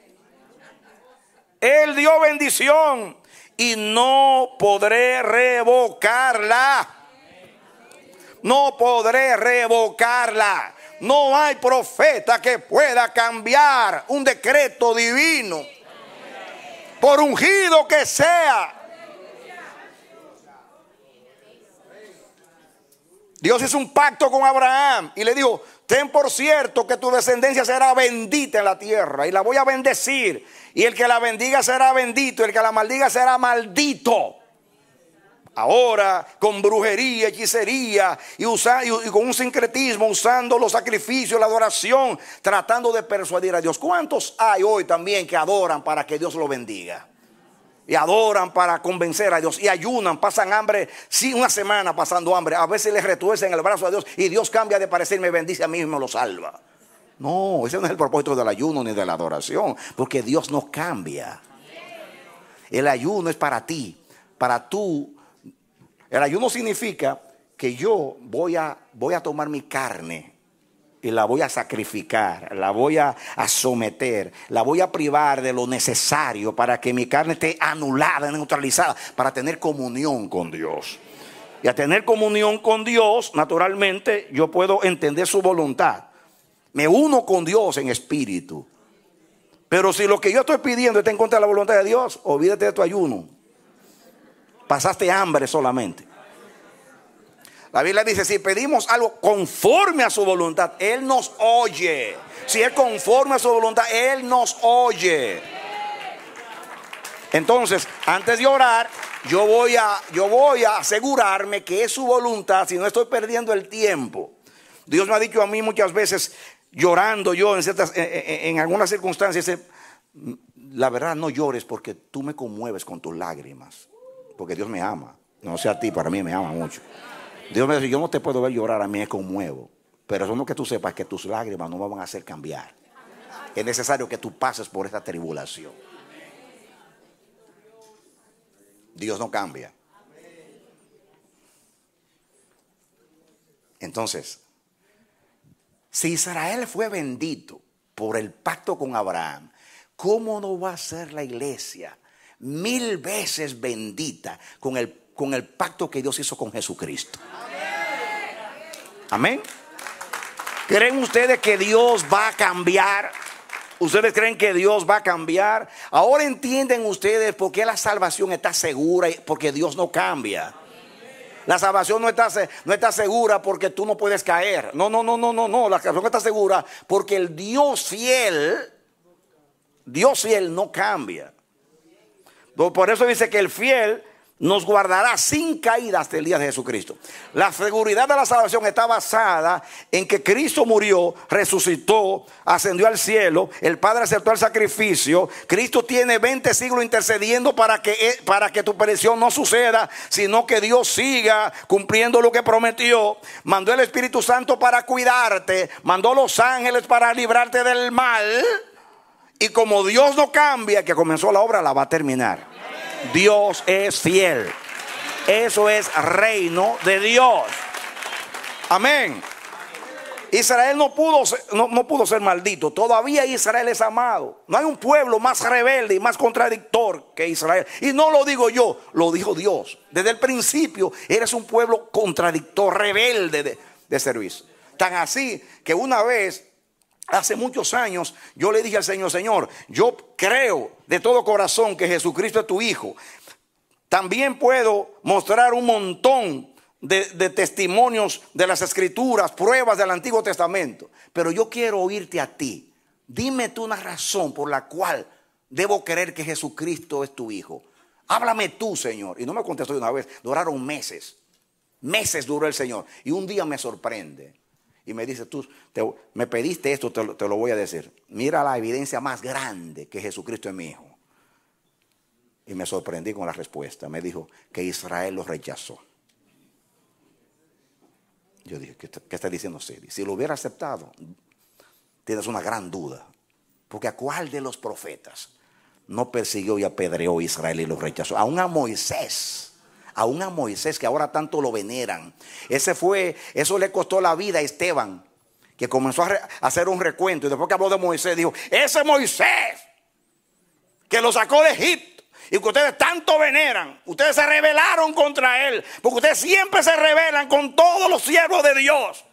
Él dio bendición y no podré revocarla. No podré revocarla. No hay profeta que pueda cambiar un decreto divino, por ungido que sea. Dios hizo un pacto con Abraham y le dijo, ten por cierto que tu descendencia será bendita en la tierra y la voy a bendecir. Y el que la bendiga será bendito, y el que la maldiga será maldito. Ahora con brujería, hechicería y, usa, y, y con un sincretismo, usando los sacrificios, la adoración, tratando de persuadir a Dios. ¿Cuántos hay hoy también que adoran para que Dios lo bendiga? Y adoran para convencer a Dios, y ayunan, pasan hambre, sí, una semana pasando hambre, a veces les retuercen el brazo a Dios y Dios cambia de parecer, me bendice a mí y me lo salva. No, ese no es el propósito del ayuno ni de la adoración, porque Dios no cambia. El ayuno es para ti, para tú. El ayuno significa que yo voy a, voy a tomar mi carne y la voy a sacrificar, la voy a, a someter, la voy a privar de lo necesario para que mi carne esté anulada, neutralizada, para tener comunión con Dios. Y a tener comunión con Dios, naturalmente, yo puedo entender su voluntad. Me uno con Dios en espíritu. Pero si lo que yo estoy pidiendo está en contra de la voluntad de Dios, olvídate de tu ayuno. Pasaste hambre solamente. La Biblia dice, si pedimos algo conforme a su voluntad, Él nos oye. Si es conforme a su voluntad, Él nos oye. Entonces, antes de orar, yo voy a, yo voy a asegurarme que es su voluntad, si no estoy perdiendo el tiempo. Dios me ha dicho a mí muchas veces, llorando yo en, ciertas, en, en algunas circunstancias, dice, la verdad no llores porque tú me conmueves con tus lágrimas. Porque Dios me ama. No sé a ti, para mí me ama mucho. Dios me dice, yo no te puedo ver llorar, a mí me conmuevo. Pero eso no que tú sepas que tus lágrimas no me van a hacer cambiar. Es necesario que tú pases por esta tribulación. Dios no cambia. Entonces, si Israel fue bendito por el pacto con Abraham, ¿cómo no va a ser la iglesia mil veces bendita con el, con el pacto que Dios hizo con Jesucristo? Amén. ¿Creen ustedes que Dios va a cambiar? ¿Ustedes creen que Dios va a cambiar? Ahora entienden ustedes por qué la salvación está segura, porque Dios no cambia. La salvación no está, no está segura porque tú no puedes caer. No, no, no, no, no, no. La salvación está segura porque el Dios fiel, Dios fiel no cambia. Por eso dice que el fiel nos guardará sin caída hasta el día de Jesucristo. La seguridad de la salvación está basada en que Cristo murió, resucitó, ascendió al cielo, el Padre aceptó el sacrificio. Cristo tiene veinte siglos intercediendo para que, para que tu perdición no suceda, sino que Dios siga cumpliendo lo que prometió. Mandó el Espíritu Santo para cuidarte, mandó los ángeles para librarte del mal. Y como Dios no cambia, que comenzó la obra, la va a terminar. Dios es fiel. Eso es reino de Dios. Amén. Israel no pudo ser, no, no pudo ser maldito. Todavía Israel es amado. No hay un pueblo más rebelde y más contradictor que Israel. Y no lo digo yo, lo dijo Dios. Desde el principio eres un pueblo contradictor, rebelde de, de servicio. Tan así que una vez, hace muchos años, yo le dije al Señor: Señor, yo creo de todo corazón que Jesucristo es tu Hijo. También puedo mostrar un montón de, de testimonios de las Escrituras, pruebas del Antiguo Testamento. Pero yo quiero oírte a ti. Dime tú una razón por la cual debo creer que Jesucristo es tu Hijo. Háblame tú, Señor. Y no me contestó de una vez. Duraron meses. Meses duró el Señor. Y un día me sorprende. Y me dice: tú te, me pediste esto, te, te lo voy a decir. Mira la evidencia más grande que Jesucristo es mi Hijo. Y me sorprendí con la respuesta. Me dijo que Israel lo rechazó. Yo dije: ¿qué, qué está diciendo Cedi? Si lo hubiera aceptado, tienes una gran duda. Porque ¿a cuál de los profetas no persiguió y apedreó a Israel y lo rechazó? Aún a Moisés. Aún a Moisés, que ahora tanto lo veneran. Ese fue, eso le costó la vida a Esteban, que comenzó a, re, a hacer un recuento. Y después que habló de Moisés, dijo: ese Moisés que lo sacó de Egipto y que ustedes tanto veneran, ustedes se rebelaron contra él, porque ustedes siempre se rebelan con todos los siervos de Dios.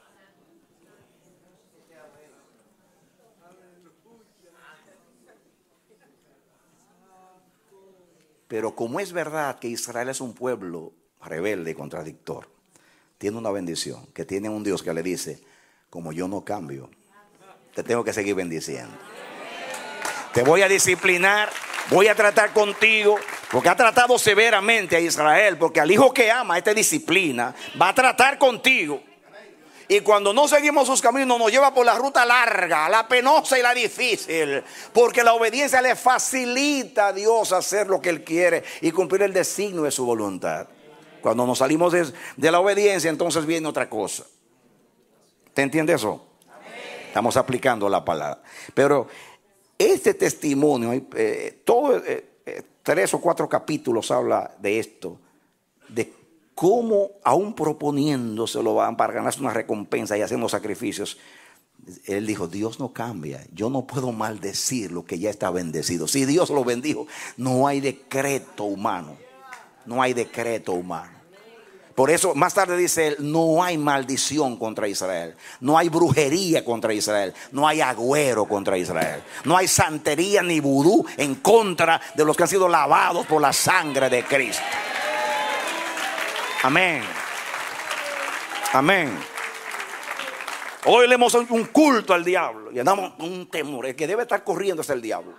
Pero como es verdad que Israel es un pueblo rebelde y contradictor, tiene una bendición, que tiene un Dios que le dice: como yo no cambio, te tengo que seguir bendiciendo. Te voy a disciplinar, voy a tratar contigo, porque ha tratado severamente a Israel, porque al hijo que ama, esta disciplina, va a tratar contigo. Y cuando no seguimos sus caminos, nos lleva por la ruta larga, la penosa y la difícil. Porque la obediencia le facilita a Dios hacer lo que Él quiere y cumplir el designio de su voluntad. Cuando nos salimos de, de la obediencia, entonces viene otra cosa. ¿Te entiende eso? Estamos aplicando la palabra. Pero este testimonio, eh, todo, eh, eh, tres o cuatro capítulos habla de esto, de cómo aún proponiéndose lo van para ganarse una recompensa y hacemos sacrificios. Él dijo: Dios no cambia, yo no puedo maldecir lo que ya está bendecido. Si Dios lo bendijo, no hay decreto humano, no hay decreto humano. Por eso más tarde dice él: no hay maldición contra Israel, no hay brujería contra Israel, no hay agüero contra Israel, no hay santería ni vudú en contra de los que han sido lavados por la sangre de Cristo. Amén. Amén. Hoy le hemos hecho un culto al diablo y andamos con un temor. El que debe estar corriendo es el diablo.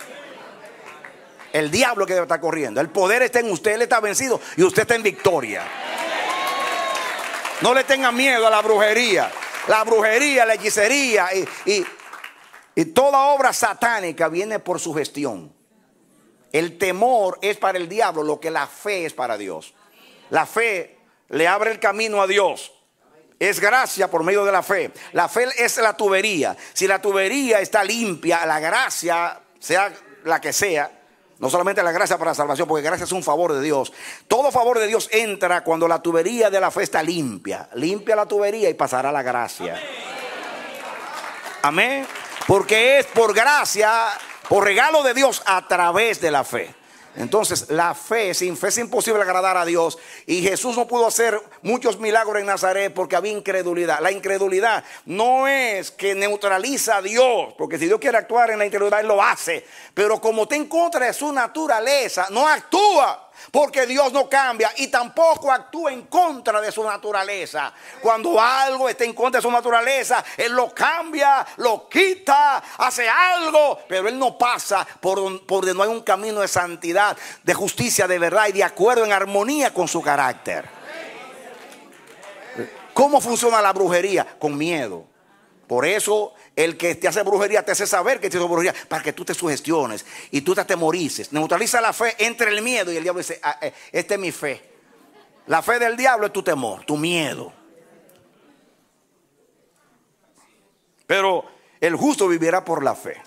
El diablo que debe estar corriendo. El poder está en usted, él está vencido y usted está en victoria. No le tenga miedo a la brujería. La brujería, la hechicería y, y, y toda obra satánica viene por su gestión. El temor es para el diablo lo que la fe es para Dios. La fe le abre el camino a Dios. Es gracia por medio de la fe. La fe es la tubería. Si la tubería está limpia, la gracia, sea la que sea, No solamente la gracia para la salvación, porque gracia es un favor de Dios. Todo favor de Dios entra cuando la tubería de la fe está limpia. Limpia la tubería y pasará la gracia. Amén. Porque es por gracia, por regalo de Dios a través de la fe. Entonces la fe, sin fe es imposible agradar a Dios. Y Jesús no pudo hacer muchos milagros en Nazaret porque había incredulidad. La incredulidad no es que neutraliza a Dios, porque si Dios quiere actuar en la incredulidad, Él lo hace. Pero como está en contra de su naturaleza, no actúa. Porque Dios no cambia y tampoco actúa en contra de su naturaleza. Cuando algo está en contra de su naturaleza, Él lo cambia, lo quita, hace algo. Pero Él no pasa por, por donde no hay un camino de santidad, de justicia, de verdad y de acuerdo, en armonía con su carácter. ¿Cómo funciona la brujería? Con miedo. Por eso el que te hace brujería te hace saber que te hace brujería, para que tú te sugestiones y tú te atemorices. Neutraliza la fe entre el miedo y el diablo dice, ah, eh, esta es mi fe. La fe del diablo es tu temor, tu miedo. Pero el justo vivirá por la fe.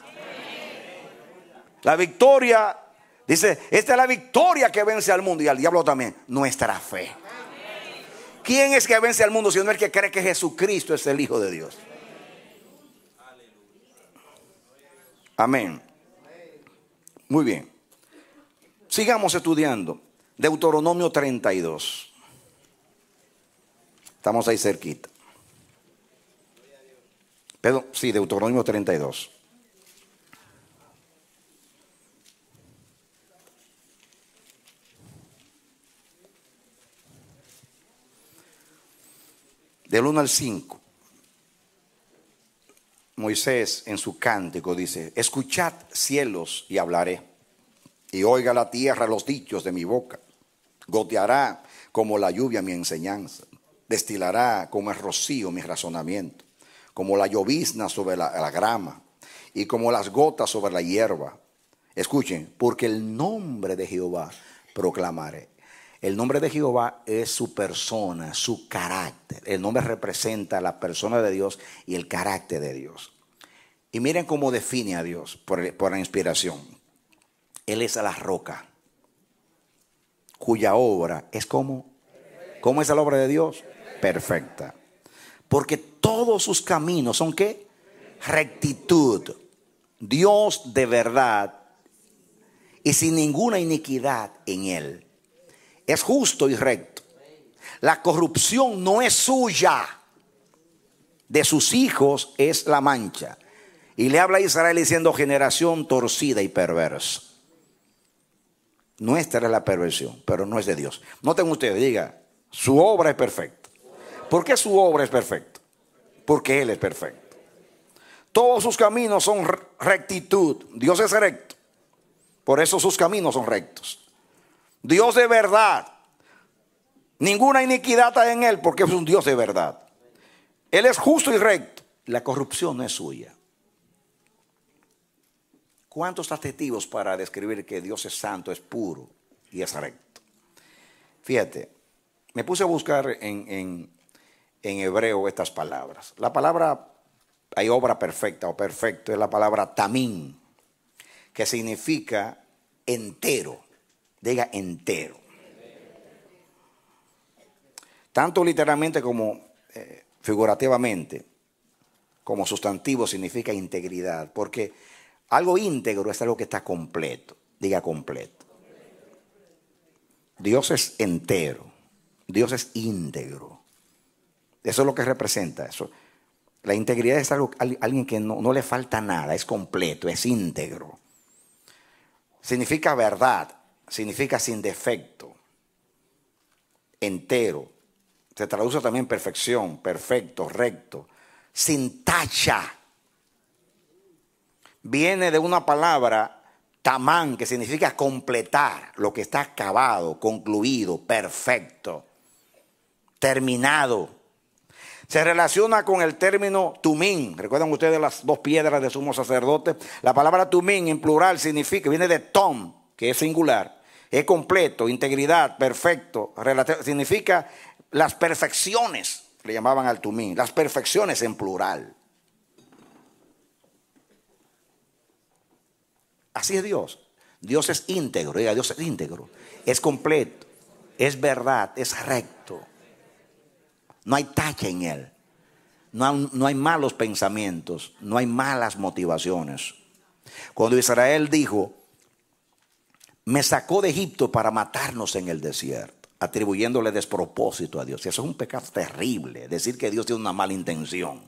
La victoria, dice, esta es la victoria que vence al mundo y al diablo también, nuestra fe. ¿Quién es que vence al mundo sino el que cree que Jesucristo es el Hijo de Dios? Amén. Muy bien. Sigamos estudiando. Deuteronomio treinta y dos. Estamos ahí cerquita. Pero, sí, Deuteronomio treinta y dos. Del uno al cinco. Moisés en su cántico dice, escuchad cielos y hablaré, y oiga la tierra los dichos de mi boca. Goteará como la lluvia mi enseñanza, destilará como el rocío mi razonamiento, como la llovizna sobre la, la grama, y como las gotas sobre la hierba. Escuchen, porque el nombre de Jehová proclamaré. El nombre de Jehová es su persona, su carácter. El nombre representa la persona de Dios y el carácter de Dios. Y miren cómo define a Dios por, por la inspiración. Él es la roca, cuya obra es como, ¿cómo es la obra de Dios? Perfecta. Porque todos sus caminos son ¿qué? Rectitud. Dios de verdad y sin ninguna iniquidad en él. Es justo y recto. La corrupción no es suya. De sus hijos es la mancha. Y le habla a Israel diciendo generación torcida y perversa. Nuestra es la perversión, pero no es de Dios. Noten ustedes, diga, su obra es perfecta. ¿Por qué su obra es perfecta? Porque Él es perfecto. Todos sus caminos son rectitud. Dios es recto. Por eso sus caminos son rectos. Dios de verdad. Ninguna iniquidad hay en Él porque es un Dios de verdad. Él es justo y recto. La corrupción no es suya. ¿Cuántos adjetivos para describir que Dios es santo, es puro y es recto? Fíjate, me puse a buscar en, en, en hebreo estas palabras. La palabra, hay obra perfecta o perfecto, es la palabra tamín, que significa entero. Diga entero. Tanto literalmente como eh, figurativamente, como sustantivo significa integridad, porque algo íntegro es algo que está completo. Diga completo. Dios es entero. Dios es íntegro. Eso es lo que representa eso. La integridad es algo, alguien que no, no le falta nada, es completo, es íntegro. Significa verdad. Significa sin defecto, entero. Se traduce también perfección, perfecto, recto, sin tacha. Viene de una palabra tamán, que significa completar, lo que está acabado, concluido, perfecto, terminado. Se relaciona con el término tumín. ¿Recuerdan ustedes las dos piedras de sumo sacerdote? La palabra tumín en plural significa, viene de tom, que es singular. Es completo, integridad, perfecto. Significa las perfecciones, le llamaban al tumín, las perfecciones en plural. Así es Dios. Dios es íntegro, diga, Dios es íntegro, es completo, es verdad, es recto. No hay tacha en él. No hay, no hay malos pensamientos, no hay malas motivaciones. Cuando Israel dijo, me sacó de Egipto para matarnos en el desierto, atribuyéndole despropósito a Dios. Eso es un pecado terrible, decir que Dios tiene una mala intención.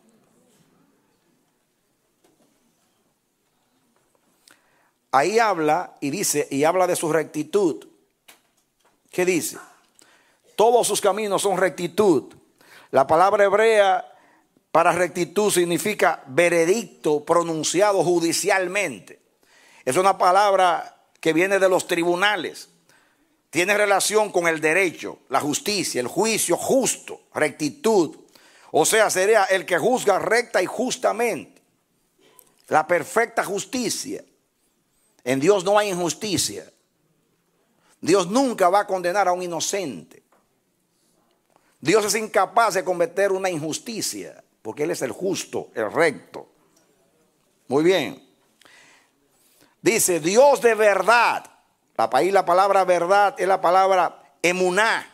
Ahí habla y dice, y habla de su rectitud. ¿Qué dice? Todos sus caminos son rectitud. La palabra hebrea para rectitud significa veredicto pronunciado judicialmente. Es una palabra que viene de los tribunales. Tiene relación con el derecho, la justicia, el juicio justo, rectitud. O sea, sería el que juzga recta y justamente. La perfecta justicia. En Dios no hay injusticia. Dios nunca va a condenar a un inocente. Dios es incapaz de cometer una injusticia, porque Él es el justo, el recto. Muy bien. Dice, Dios de verdad. Ahí la palabra verdad es la palabra emuná,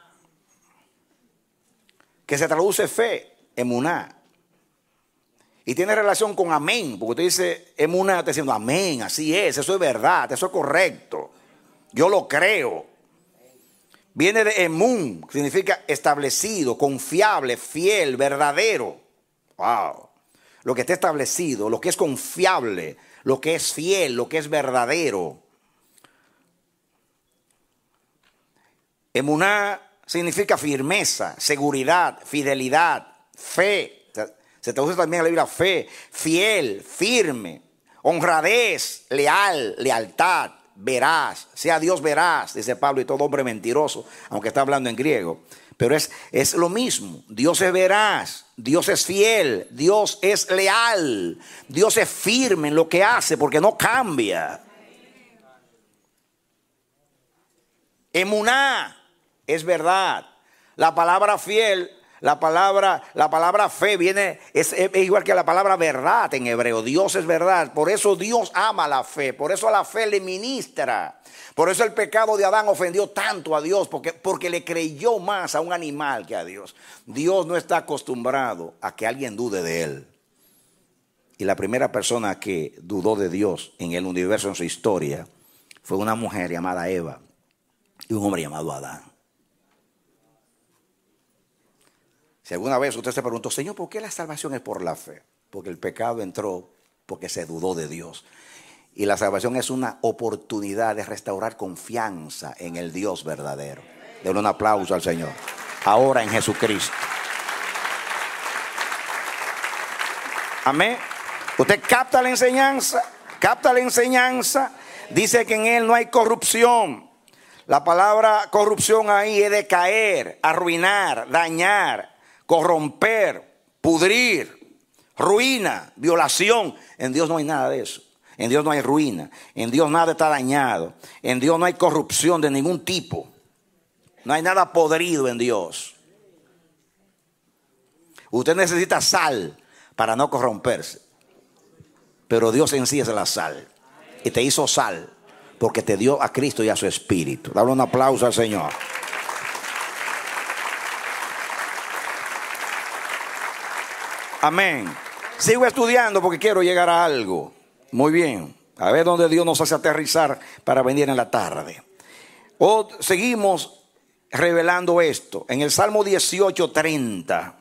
que se traduce fe, emuná. Y tiene relación con amén, porque usted dice emuná, está diciendo amén, así es, eso es verdad, eso es correcto. Yo lo creo. Viene de emun, que significa establecido, confiable, fiel, verdadero. Wow. Lo que está establecido, lo que es confiable, lo que es fiel, lo que es verdadero. Emuná significa firmeza, seguridad, fidelidad, fe. Se traduce también en la Biblia fe, fiel, firme, honradez, leal, lealtad, veraz. Sea Dios veraz, dice Pablo, y todo hombre mentiroso, aunque está hablando en griego. Pero es, es lo mismo. Dios es veraz, Dios es fiel, Dios es leal, Dios es firme en lo que hace porque no cambia. Emuná es verdad. La palabra fiel, la palabra, la palabra fe viene, es, es igual que la palabra verdad en hebreo. Dios es verdad. Por eso Dios ama la fe. Por eso la fe le ministra. Por eso el pecado de Adán ofendió tanto a Dios, porque, porque le creyó más a un animal que a Dios. Dios no está acostumbrado a que alguien dude de Él. Y la primera persona que dudó de Dios en el universo, en su historia, fue una mujer llamada Eva y un hombre llamado Adán. Si alguna vez usted se preguntó, Señor, ¿por qué la salvación es por la fe? Porque el pecado entró porque se dudó de Dios. Y la salvación es una oportunidad de restaurar confianza en el Dios verdadero. Denle un aplauso al Señor. Ahora en Jesucristo. Amén. Usted capta la enseñanza. Capta la enseñanza. Dice que en Él no hay corrupción. La palabra corrupción ahí es de caer, arruinar, dañar, corromper, pudrir, ruina, violación. En Dios no hay nada de eso. En Dios no hay ruina. En Dios nada está dañado. En Dios no hay corrupción de ningún tipo. No hay nada podrido en Dios. Usted necesita sal para no corromperse. Pero Dios en sí es la sal. Y te hizo sal porque te dio a Cristo y a su Espíritu. Dale un aplauso al Señor. Amén. Sigo estudiando porque quiero llegar a algo. Muy bien. A ver dónde Dios nos hace aterrizar para venir en la tarde. O seguimos revelando esto. En el Salmo dieciocho treinta.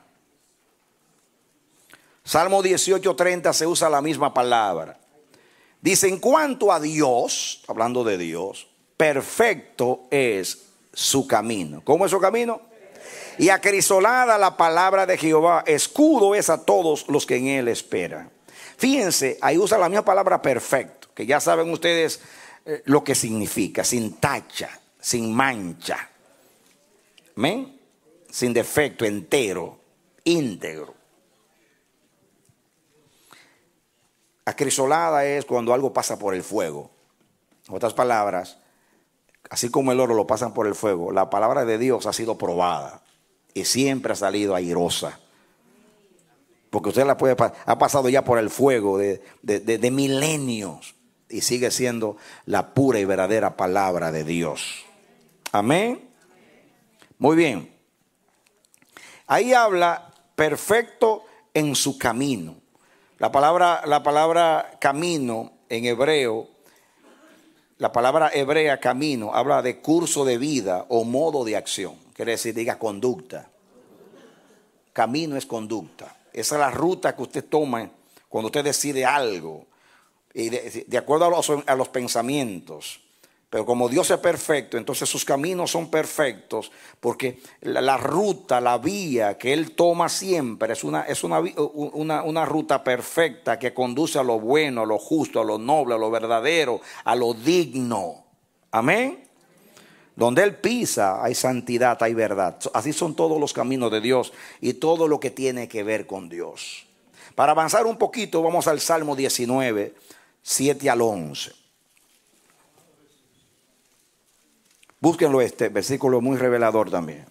Salmo dieciocho treinta se usa la misma palabra. Dice, en cuanto a Dios, hablando de Dios, perfecto es su camino. ¿Cómo es su camino? Y acrisolada la palabra de Jehová, escudo es a todos los que en él esperan. Fíjense, ahí usa la misma palabra perfecto, que ya saben ustedes eh, lo que significa, sin tacha, sin mancha. ¿Amén? Sin defecto, entero, íntegro. Acrisolada es cuando algo pasa por el fuego. En otras palabras, así como el oro lo pasan por el fuego, la palabra de Dios ha sido probada y siempre ha salido airosa. Porque usted la puede ha pasado ya por el fuego de, de, de, de milenios y sigue siendo la pura y verdadera palabra de Dios. Amén. Muy bien. Ahí habla perfecto en su camino. La palabra, la palabra camino en hebreo, la palabra hebrea camino, habla de curso de vida o modo de acción. Quiere decir, diga conducta. Camino es conducta. Esa es la ruta que usted toma cuando usted decide algo. Y de, de acuerdo a los, a los pensamientos. Pero como Dios es perfecto, entonces sus caminos son perfectos, porque la, la ruta, la vía que Él toma siempre es, una, es una, una, una ruta perfecta que conduce a lo bueno, a lo justo, a lo noble, a lo verdadero, a lo digno. Amén. Donde Él pisa hay santidad, hay verdad. Así son todos los caminos de Dios y todo lo que tiene que ver con Dios. Para avanzar un poquito, vamos al Salmo diecinueve, siete al once. Búsquenlo, este versículo muy revelador también.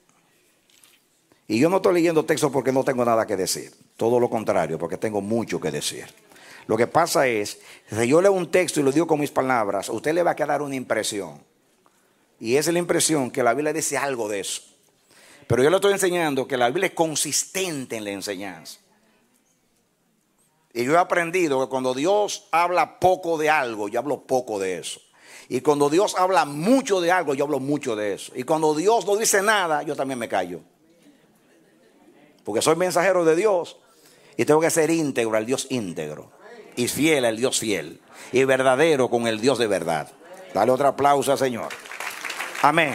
Y yo no estoy leyendo texto porque no tengo nada que decir. Todo lo contrario, porque tengo mucho que decir. Lo que pasa es, si yo leo un texto y lo digo con mis palabras, a usted le va a quedar una impresión. Y esa es la impresión que la Biblia dice algo de eso. Pero yo le estoy enseñando que la Biblia es consistente en la enseñanza. Y yo he aprendido que cuando Dios habla poco de algo, yo hablo poco de eso. Y cuando Dios habla mucho de algo, yo hablo mucho de eso. Y cuando Dios no dice nada, yo también me callo. Porque soy mensajero de Dios y tengo que ser íntegro al Dios íntegro. Y fiel al Dios fiel. Y verdadero con el Dios de verdad. Dale otro aplauso al Señor. Amén.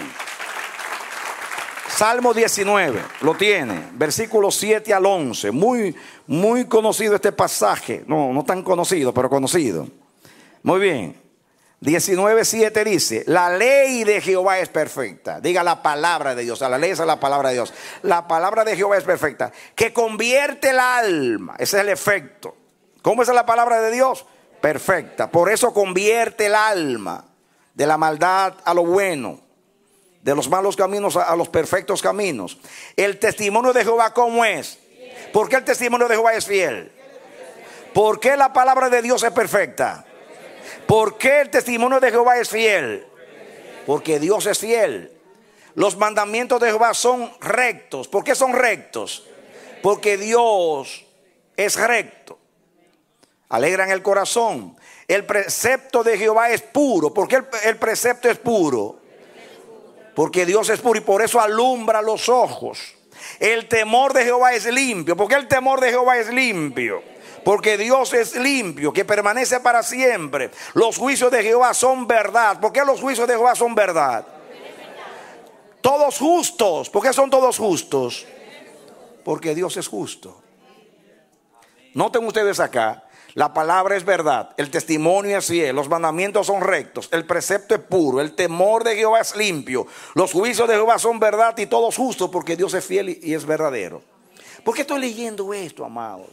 Salmo diecinueve, lo tiene, versículos siete al once. Muy, muy conocido este pasaje. No, no tan conocido, pero conocido. Muy bien. diecinueve siete dice, la ley de Jehová es perfecta. Diga la palabra de Dios. La ley es la palabra de Dios. La palabra de Jehová es perfecta, que convierte el alma. Ese es el efecto. ¿Cómo es la palabra de Dios? Perfecta. Por eso convierte el alma de la maldad a lo bueno, de los malos caminos a los perfectos caminos. El testimonio de Jehová, ¿cómo es? ¿Por qué el testimonio de Jehová es fiel? ¿Por qué la palabra de Dios es perfecta? ¿Por qué el testimonio de Jehová es fiel? Porque Dios es fiel. Los mandamientos de Jehová son rectos. ¿Por qué son rectos? Porque Dios es recto. Alegran el corazón. El precepto de Jehová es puro. ¿Por qué el, el precepto es puro? Porque Dios es puro y por eso alumbra los ojos. El temor de Jehová es limpio. ¿Por qué el temor de Jehová es limpio? Porque Dios es limpio, que permanece para siempre. Los juicios de Jehová son verdad. ¿Por qué los juicios de Jehová son verdad? Todos justos. ¿Por qué son todos justos? Porque Dios es justo. Noten ustedes acá, la palabra es verdad, el testimonio es fiel, los mandamientos son rectos, el precepto es puro, el temor de Jehová es limpio, los juicios de Jehová son verdad y todos justos, porque Dios es fiel y es verdadero. ¿Por qué estoy leyendo esto, amados?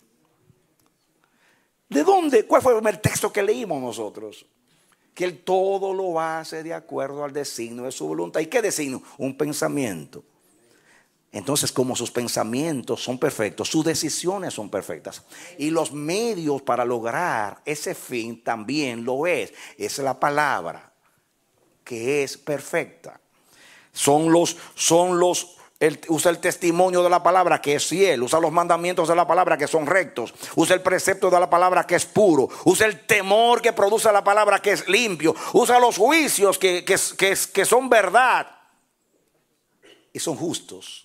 ¿De dónde? ¿Cuál fue el primer texto que leímos nosotros? Que Él todo lo hace de acuerdo al designio de su voluntad. ¿Y qué designio? Un pensamiento. Entonces, como sus pensamientos son perfectos, sus decisiones son perfectas. Y los medios para lograr ese fin también lo es. Esa es la palabra que es perfecta. Son los, son los El, usa el testimonio de la palabra que es fiel, usa los mandamientos de la palabra que son rectos, usa el precepto de la palabra que es puro, usa el temor que produce la palabra que es limpio, usa los juicios que, que, que, que son verdad y son justos.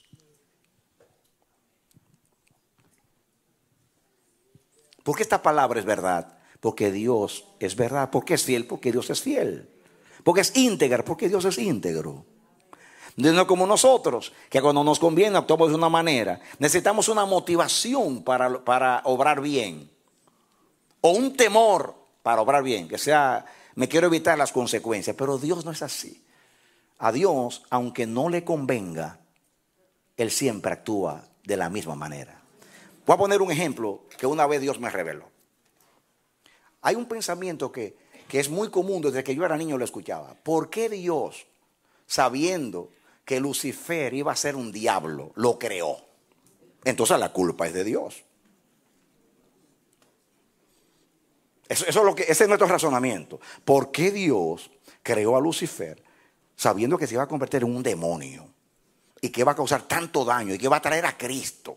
¿Por qué esta palabra es verdad? Porque Dios es verdad. ¿Por qué es fiel? Porque Dios es fiel. Porque es íntegra, porque Dios es íntegro. No como nosotros, que cuando nos conviene actuamos de una manera. Necesitamos una motivación para, para obrar bien. O un temor para obrar bien, que sea, me quiero evitar las consecuencias. Pero Dios no es así. A Dios, aunque no le convenga, Él siempre actúa de la misma manera. Voy a poner un ejemplo que una vez Dios me reveló. Hay un pensamiento que, que es muy común, desde que yo era niño lo escuchaba. ¿Por qué Dios, sabiendo que Lucifer iba a ser un diablo, lo creó? Entonces la culpa es de Dios. Eso, eso es lo que, ese es nuestro razonamiento. ¿Por qué Dios creó a Lucifer sabiendo que se iba a convertir en un demonio y que va a causar tanto daño y que va a traer a Cristo?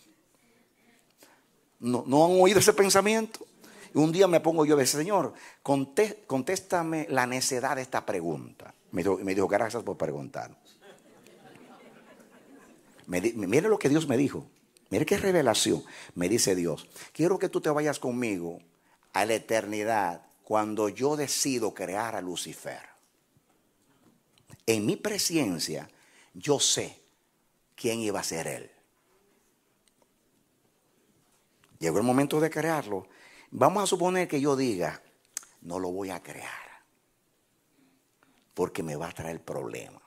¿No, no han oído ese pensamiento? Y un día me pongo yo a decir, Señor, conté, contéstame la necedad de esta pregunta. Me dijo, me dijo gracias por preguntar. Me, mire lo que Dios me dijo. Mire qué revelación. Me dice Dios, quiero que tú te vayas conmigo a la eternidad cuando yo decido crear a Lucifer. En mi presencia yo sé quién iba a ser él. Llegó el momento de crearlo. Vamos a suponer que yo diga, no lo voy a crear porque me va a traer problemas.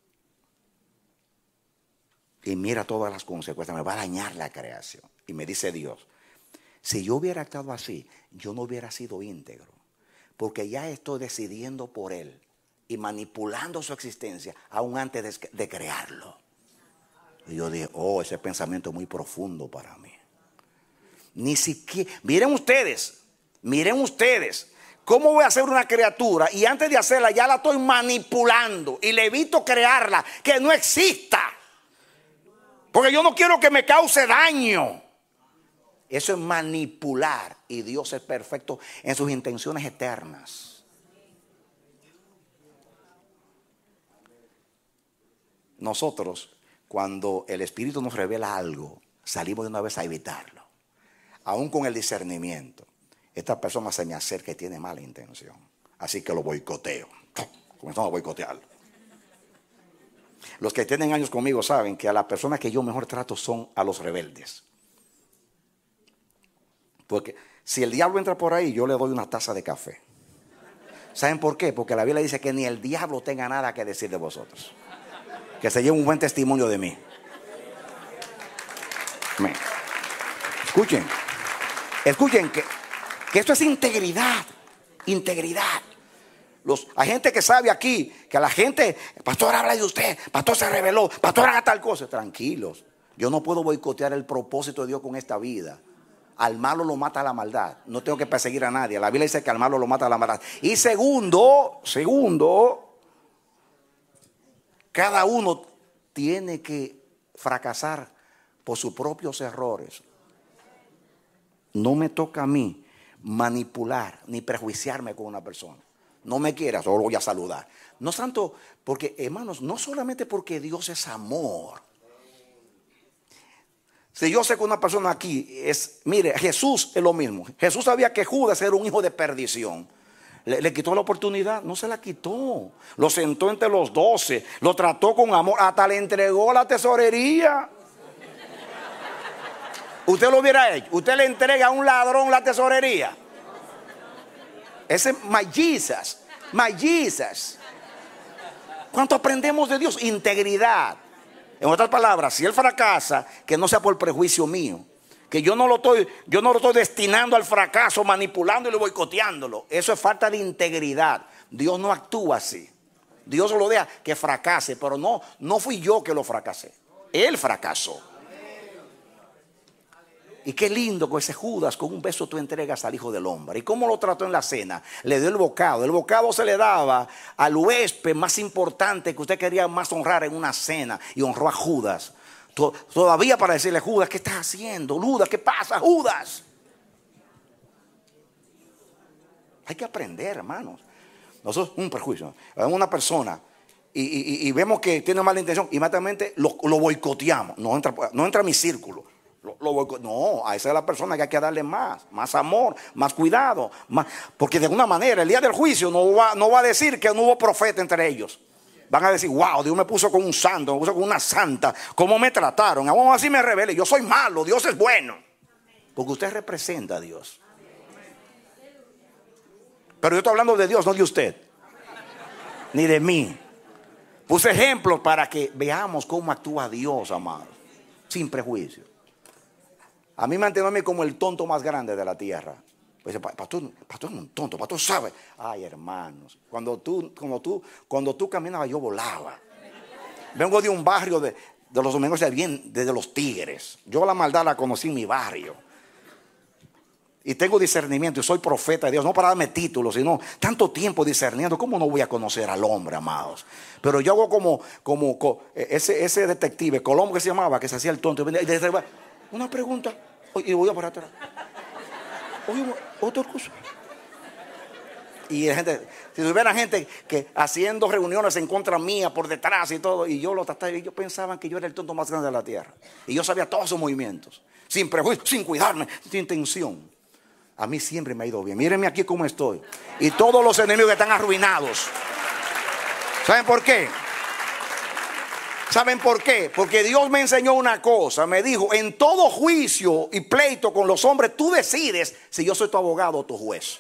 Y mira todas las consecuencias, me va a dañar la creación. Y me dice Dios, si yo hubiera actuado así, yo no hubiera sido íntegro, porque ya estoy decidiendo por él y manipulando su existencia aún antes de, de crearlo. Y yo dije, oh, ese pensamiento es muy profundo para mí. Ni siquiera, miren ustedes, miren ustedes, ¿cómo voy a hacer una criatura y antes de hacerla ya la estoy manipulando y le evito crearla, que no exista? Porque yo no quiero que me cause daño. Eso es manipular, y Dios es perfecto en sus intenciones eternas. Nosotros, cuando el Espíritu nos revela algo, salimos de una vez a evitarlo. Aún con el discernimiento, esta persona se me acerca y tiene mala intención, así que lo boicoteo. Comenzamos a boicotearlo. Los que tienen años conmigo saben que a las personas que yo mejor trato son a los rebeldes. Porque si el diablo entra por ahí, yo le doy una taza de café. ¿Saben por qué? Porque la Biblia dice que ni el diablo tenga nada que decir de vosotros. Que se lleve un buen testimonio de mí. Amén. Escuchen. Escuchen que, que esto es integridad. Integridad. Los, hay gente que sabe aquí que la gente, pastor, habla de usted, pastor, se reveló, pastor, haga tal cosa. Tranquilos, yo no puedo boicotear el propósito de Dios con esta vida. Al malo lo mata la maldad. No tengo que perseguir a nadie. La Biblia dice que al malo lo mata la maldad. Y segundo, segundo, cada uno tiene que fracasar por sus propios errores. No me toca a mí manipular ni prejuiciarme con una persona. No me quieras, solo voy a saludar. No tanto porque, hermanos, no solamente porque Dios es amor. Si yo sé que una persona aquí es, mire, Jesús es lo mismo. Jesús sabía que Judas era un hijo de perdición. Le, le quitó la oportunidad, no se la quitó. Lo sentó entre los doce, lo trató con amor, hasta le entregó la tesorería. Usted lo hubiera hecho. Usted le entrega a un ladrón la tesorería. Ese es my Jesus, my Jesus. ¿Cuánto aprendemos de Dios? Integridad. En otras palabras, si él fracasa, que no sea por prejuicio mío. Que yo no lo estoy, yo no lo estoy destinando al fracaso, manipulándolo y boicoteándolo. Eso es falta de integridad. Dios no actúa así. Dios lo deja que fracase, pero no, no fui yo que lo fracasé. Él fracasó. Y qué lindo con ese Judas, con un beso tú entregas al Hijo del Hombre. ¿Y cómo lo trató en la cena? Le dio el bocado. El bocado se le daba al huésped más importante que usted quería más honrar en una cena. Y honró a Judas. Todavía para decirle, Judas, ¿qué estás haciendo? Judas, ¿qué pasa, Judas? Hay que aprender, hermanos. Nosotros, un prejuicio. Una persona y, y, y vemos que tiene mala intención, inmediatamente lo, lo boicoteamos. No entra, no entra a mi círculo. Lo, lo, no, a esa es la persona que hay que darle más, más amor, más cuidado, más, porque de alguna manera el día del juicio no va, no va a decir que no hubo profeta entre ellos. Van a decir, wow, Dios me puso con un santo, me puso con una santa, ¿cómo me trataron? Aún así me revele, yo soy malo, Dios es bueno. Porque usted representa a Dios. Pero yo estoy hablando de Dios, no de usted, ni de mí. Puse ejemplos para que veamos cómo actúa Dios, amados, sin prejuicio. A mí me han tenido a mí como el tonto más grande de la tierra. Pues, pastor, pastor es un tonto, pastor sabe. Ay, hermanos, cuando tú, cuando tú, cuando tú caminabas yo volaba. Vengo de un barrio de, de los domingos de bien, desde los Tigres. Yo la maldad la conocí en mi barrio. y tengo discernimiento y soy profeta de Dios, no para darme títulos, sino tanto tiempo discerniendo, ¿cómo no voy a conocer al hombre, amados? Pero yo hago como, como, como ese, ese detective, Colombo que se llamaba, que se hacía el tonto, y desde, una pregunta, y voy a para atrás. Oye, otra cosa. Y la gente, si tuviera gente que haciendo reuniones en contra mía por detrás y todo, y yo lo trataba, y ellos pensaban que yo era el tonto más grande de la tierra. Y yo sabía todos sus movimientos, sin prejuicio, sin cuidarme, sin intención. A mí siempre me ha ido bien. Mírenme aquí cómo estoy. Y todos los enemigos están arruinados. ¿Saben por qué? ¿Saben por qué? Porque Dios me enseñó una cosa. Me dijo, en todo juicio y pleito con los hombres, tú decides si yo soy tu abogado o tu juez.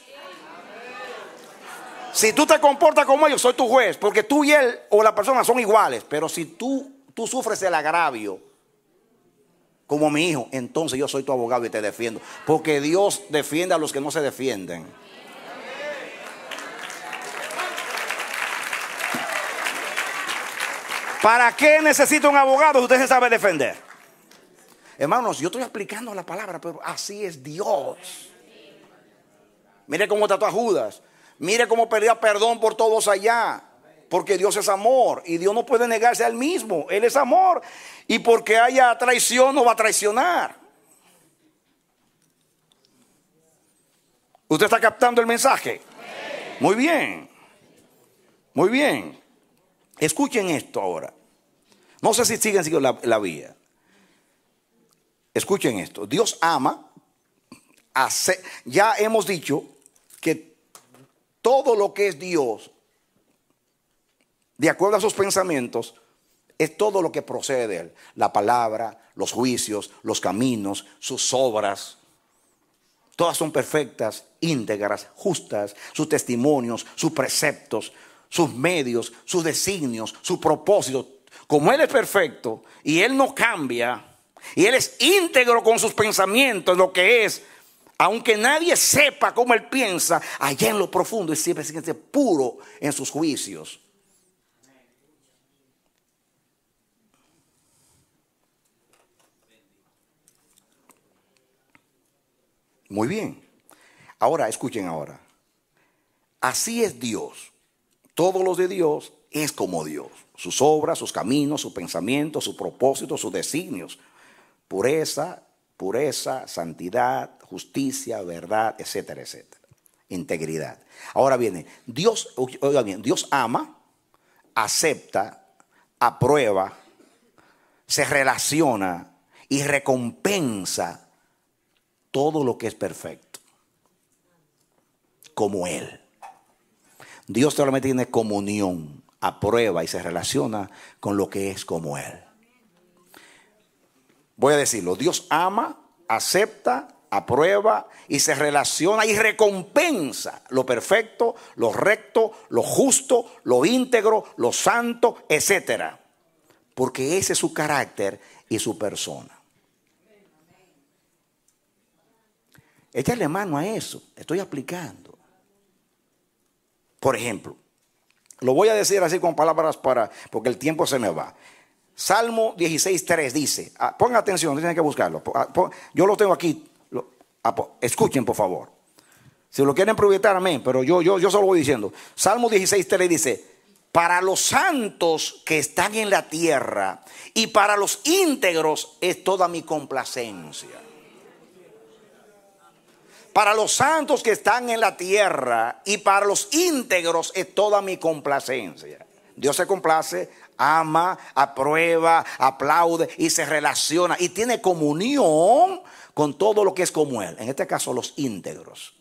Si tú te comportas como ellos, soy tu juez. Porque tú y él o la persona son iguales. Pero si tú, tú sufres el agravio como mi hijo, entonces yo soy tu abogado y te defiendo. Porque Dios defiende a los que no se defienden. ¿Para qué necesita un abogado si usted se sabe defender? Hermanos, yo estoy explicando la palabra, pero así es Dios. Mire cómo trató a Judas. Mire cómo pedía perdón por todos allá. Porque Dios es amor y Dios no puede negarse a él mismo. Él es amor. Y porque haya traición no va a traicionar. ¿Usted está captando el mensaje? Muy bien. Muy bien. Escuchen esto ahora. No sé si siguen siguiendo la, la vía. Escuchen esto. Dios ama. Hace, ya hemos dicho que todo lo que es Dios, de acuerdo a sus pensamientos, es todo lo que procede de él. La palabra, los juicios, los caminos, sus obras. Todas son perfectas, íntegras, justas. Sus testimonios, sus preceptos, sus medios, sus designios, sus propósitos. Como él es perfecto y él no cambia, y él es íntegro con sus pensamientos, lo que es, aunque nadie sepa cómo él piensa, allá en lo profundo, y siempre siente puro en sus juicios. Muy bien. Ahora, escuchen ahora. Así es Dios. Todos los de Dios es como Dios. Sus obras, sus caminos, sus pensamientos, sus propósitos, sus designios. Pureza, pureza, santidad, justicia, verdad, etcétera, etcétera. Integridad. Ahora viene, Dios, oiga bien, Dios ama, acepta, aprueba, se relaciona y recompensa todo lo que es perfecto, como Él. Dios solamente tiene comunión, aprueba y se relaciona con lo que es como Él. Voy a decirlo, Dios ama, acepta, aprueba y se relaciona y recompensa lo perfecto, lo recto, lo justo, lo íntegro, lo santo, etcétera. Porque ese es su carácter y su persona. Échale mano a eso, estoy aplicando. Por ejemplo, lo voy a decir así con palabras para, porque el tiempo se me va. Salmo dieciséis tres dice, ah, pongan atención, tienen que buscarlo. Yo lo tengo aquí, lo, ah, escuchen por favor. Si lo quieren proyectar, amén, pero yo, yo, yo solo voy diciendo. Salmo dieciséis tres dice, para los santos que están en la tierra y para los íntegros es toda mi complacencia. Para los santos que están en la tierra y para los íntegros es toda mi complacencia. Dios se complace, ama, aprueba, aplaude y se relaciona y tiene comunión con todo lo que es como Él. En este caso, los íntegros.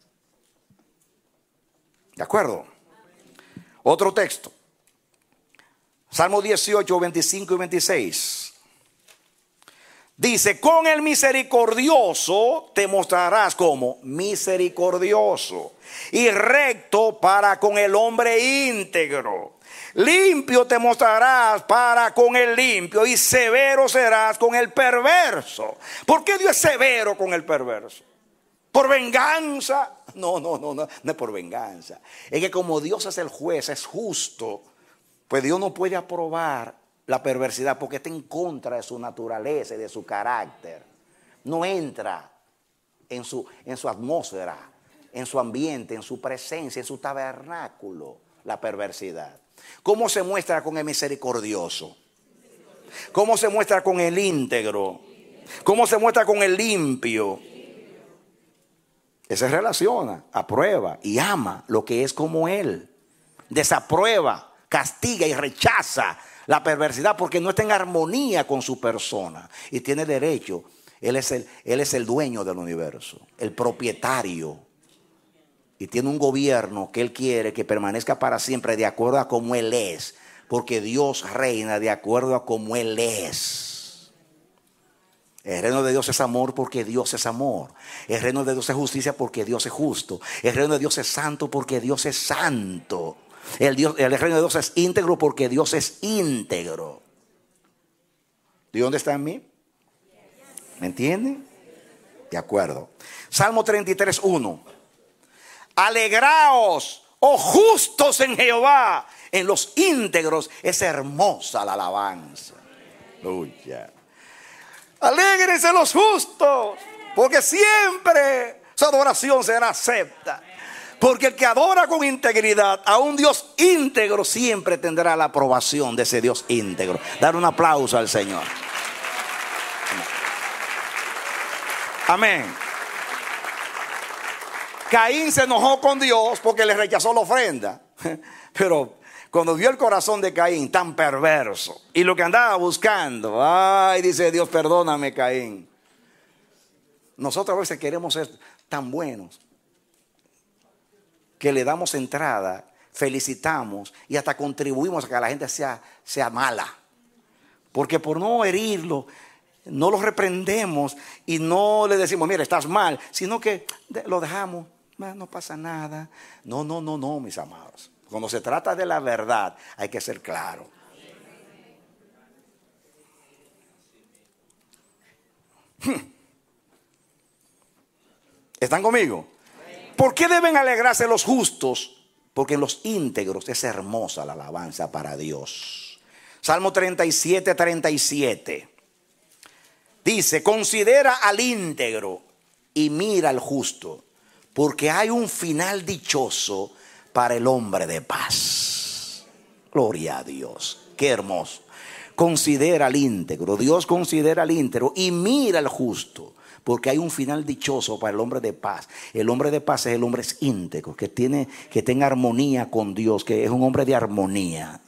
¿De acuerdo? Otro texto. Salmo dieciocho, veinticinco y veintiséis. Dice, con el misericordioso te mostrarás como misericordioso y recto para con el hombre íntegro. Limpio te mostrarás para con el limpio y severo serás con el perverso. ¿Por qué Dios es severo con el perverso? ¿Por venganza? No, no, no, no, no es por venganza. Es que como Dios es el juez, es justo, pues Dios no puede aprobar la perversidad porque está en contra de su naturaleza y de su carácter. No entra. en su, en su atmósfera, en su ambiente, en su presencia, en su tabernáculo, la perversidad. ¿Cómo se muestra con el misericordioso? ¿Cómo se muestra con el íntegro? ¿Cómo se muestra con el limpio? Ese se relaciona, aprueba y ama lo que es como él. Desaprueba, castiga y rechaza la perversidad porque no está en armonía con su persona. Y tiene derecho, él es el, él es el dueño del universo, el propietario. Y tiene un gobierno que él quiere que permanezca para siempre de acuerdo a como él es. Porque Dios reina de acuerdo a como él es. El reino de Dios es amor porque Dios es amor. El reino de Dios es justicia porque Dios es justo. El reino de Dios es santo porque Dios es santo. El, Dios, el reino de Dios es íntegro porque Dios es íntegro. ¿De dónde está en mí? ¿Me entienden? De acuerdo. Salmo treinta y tres, uno. Alegraos, oh justos en Jehová. En los íntegros es hermosa la alabanza. Aleluya. Alégrense los justos, porque siempre su adoración será acepta. Porque el que adora con integridad a un Dios íntegro siempre tendrá la aprobación de ese Dios íntegro. Dar un aplauso al Señor. Amén. Caín se enojó con Dios porque le rechazó la ofrenda. Pero cuando vio el corazón de Caín tan perverso y lo que andaba buscando, ay, dice Dios, perdóname, Caín. Nosotros a veces queremos ser tan buenos que le damos entrada, felicitamos y hasta contribuimos a que la gente sea, sea mala. Porque por no herirlo, no lo reprendemos y no le decimos, mira, estás mal, sino que lo dejamos, no pasa nada. No, no, no, no, mis amados. Cuando se trata de la verdad, hay que ser claro. ¿Están conmigo? ¿Por qué deben alegrarse los justos? Porque en los íntegros es hermosa la alabanza para Dios. Salmo treinta y siete, treinta y siete. Dice, considera al íntegro y mira al justo, porque hay un final dichoso para el hombre de paz. Gloria a Dios. Qué hermoso. Considera al íntegro. Dios considera al íntegro y mira al justo. Porque hay un final dichoso para el hombre de paz. El hombre de paz es el hombre íntegro. Que tiene, que tenga armonía con Dios. Que es un hombre de armonía.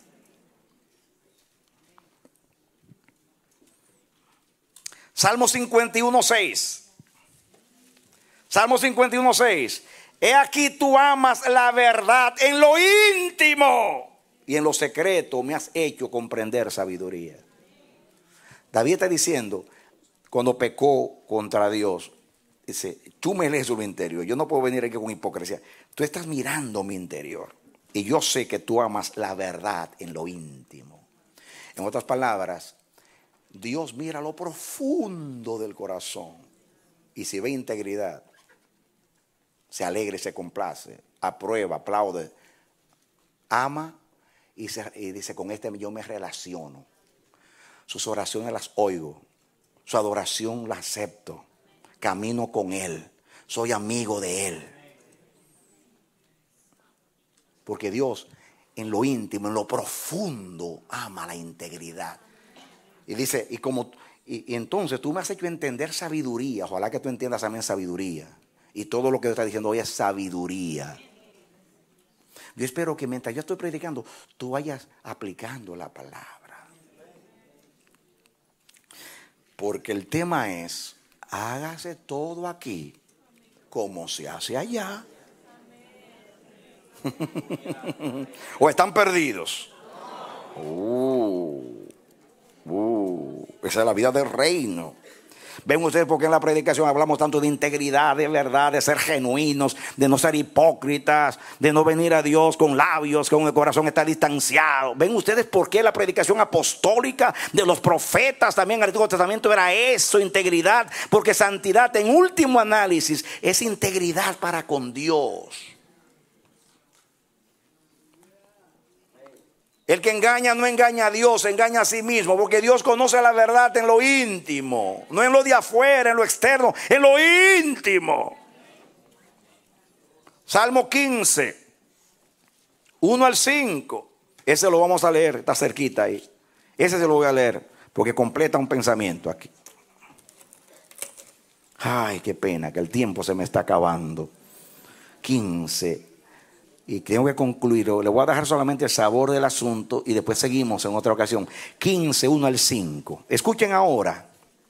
Salmo cincuenta y uno, seis. Salmo cincuenta y uno, seis. He aquí tú amas la verdad en lo íntimo y en lo secreto me has hecho comprender sabiduría. David está diciendo, cuando pecó contra Dios, dice, tú me lees mi interior, yo no puedo venir aquí con hipocresía. Tú estás mirando mi interior y yo sé que tú amas la verdad en lo íntimo. En otras palabras, Dios mira lo profundo del corazón y si ve integridad, se alegra y se complace, aprueba, aplaude, ama y, se, y dice, con este yo me relaciono. Sus oraciones las oigo, su adoración la acepto, camino con él, soy amigo de él. Porque Dios en lo íntimo, en lo profundo, ama la integridad. Y dice, y como y, y entonces tú me has hecho entender sabiduría, ojalá que tú entiendas también sabiduría. Y todo lo que Dios está diciendo hoy es sabiduría. Yo espero que mientras yo estoy predicando, tú vayas aplicando la palabra. Porque el tema es, hágase todo aquí como se hace allá. ¿O están perdidos? Uh, uh, esa es la vida del reino. Ven ustedes por qué en la predicación hablamos tanto de integridad, de verdad, de ser genuinos, de no ser hipócritas, de no venir a Dios con labios, con el corazón está distanciado. Ven ustedes por qué la predicación apostólica de los profetas también en el Antiguo Testamento era eso, integridad. Porque santidad en último análisis es integridad para con Dios. El que engaña no engaña a Dios, engaña a sí mismo, porque Dios conoce la verdad en lo íntimo, no en lo de afuera, en lo externo, en lo íntimo. Salmo quince, uno al cinco. Ese lo vamos a leer, está cerquita ahí. Ese se lo voy a leer porque completa un pensamiento aquí. Ay, qué pena que el tiempo se me está acabando. quince. Y tengo que concluir. Le voy a dejar solamente el sabor del asunto y después seguimos en otra ocasión. quince, uno al cinco. Escuchen ahora.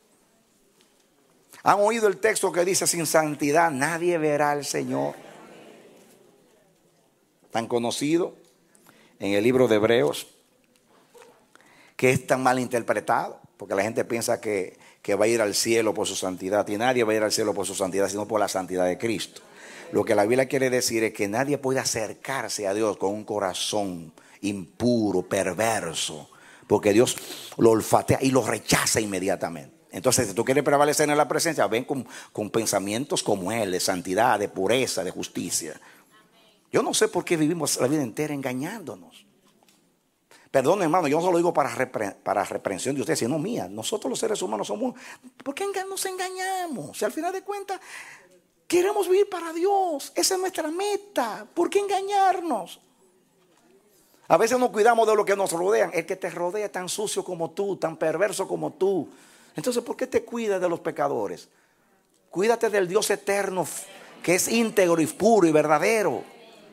¿Han oído el texto que dice: sin santidad nadie verá al Señor? Tan conocido en el libro de Hebreos, que es tan mal interpretado, porque la gente piensa que, que va a ir al cielo por su santidad, y nadie va a ir al cielo por su santidad, sino por la santidad de Cristo. Lo que la Biblia quiere decir es que nadie puede acercarse a Dios con un corazón impuro, perverso, porque Dios lo olfatea y lo rechaza inmediatamente. Entonces, si tú quieres prevalecer en la presencia, ven con, con pensamientos como Él, de santidad, de pureza, de justicia. Yo no sé por qué vivimos la vida entera engañándonos. Perdón, hermano, yo no se lo digo para, repre, para reprensión de ustedes, sino mía. Nosotros los seres humanos somos... ¿Por qué nos engañamos? Si al final de cuentas queremos vivir para Dios, esa es nuestra meta. ¿Por qué engañarnos? A veces nos cuidamos de lo que nos rodean. El que te rodea es tan sucio como tú, tan perverso como tú. Entonces, ¿por qué te cuidas de los pecadores? Cuídate del Dios eterno, que es íntegro y puro y verdadero.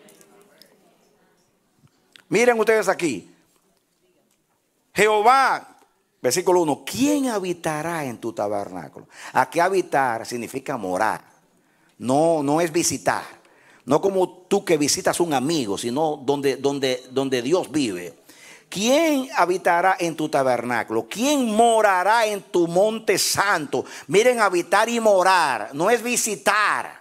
Miren ustedes aquí. Jehová, versículo uno, ¿quién habitará en tu tabernáculo? Aquí habitar significa morar. No, no es visitar. No como tú que visitas un amigo, sino donde, donde, donde Dios vive. ¿Quién habitará en tu tabernáculo? ¿Quién morará en tu monte santo? Miren, habitar y morar no es visitar.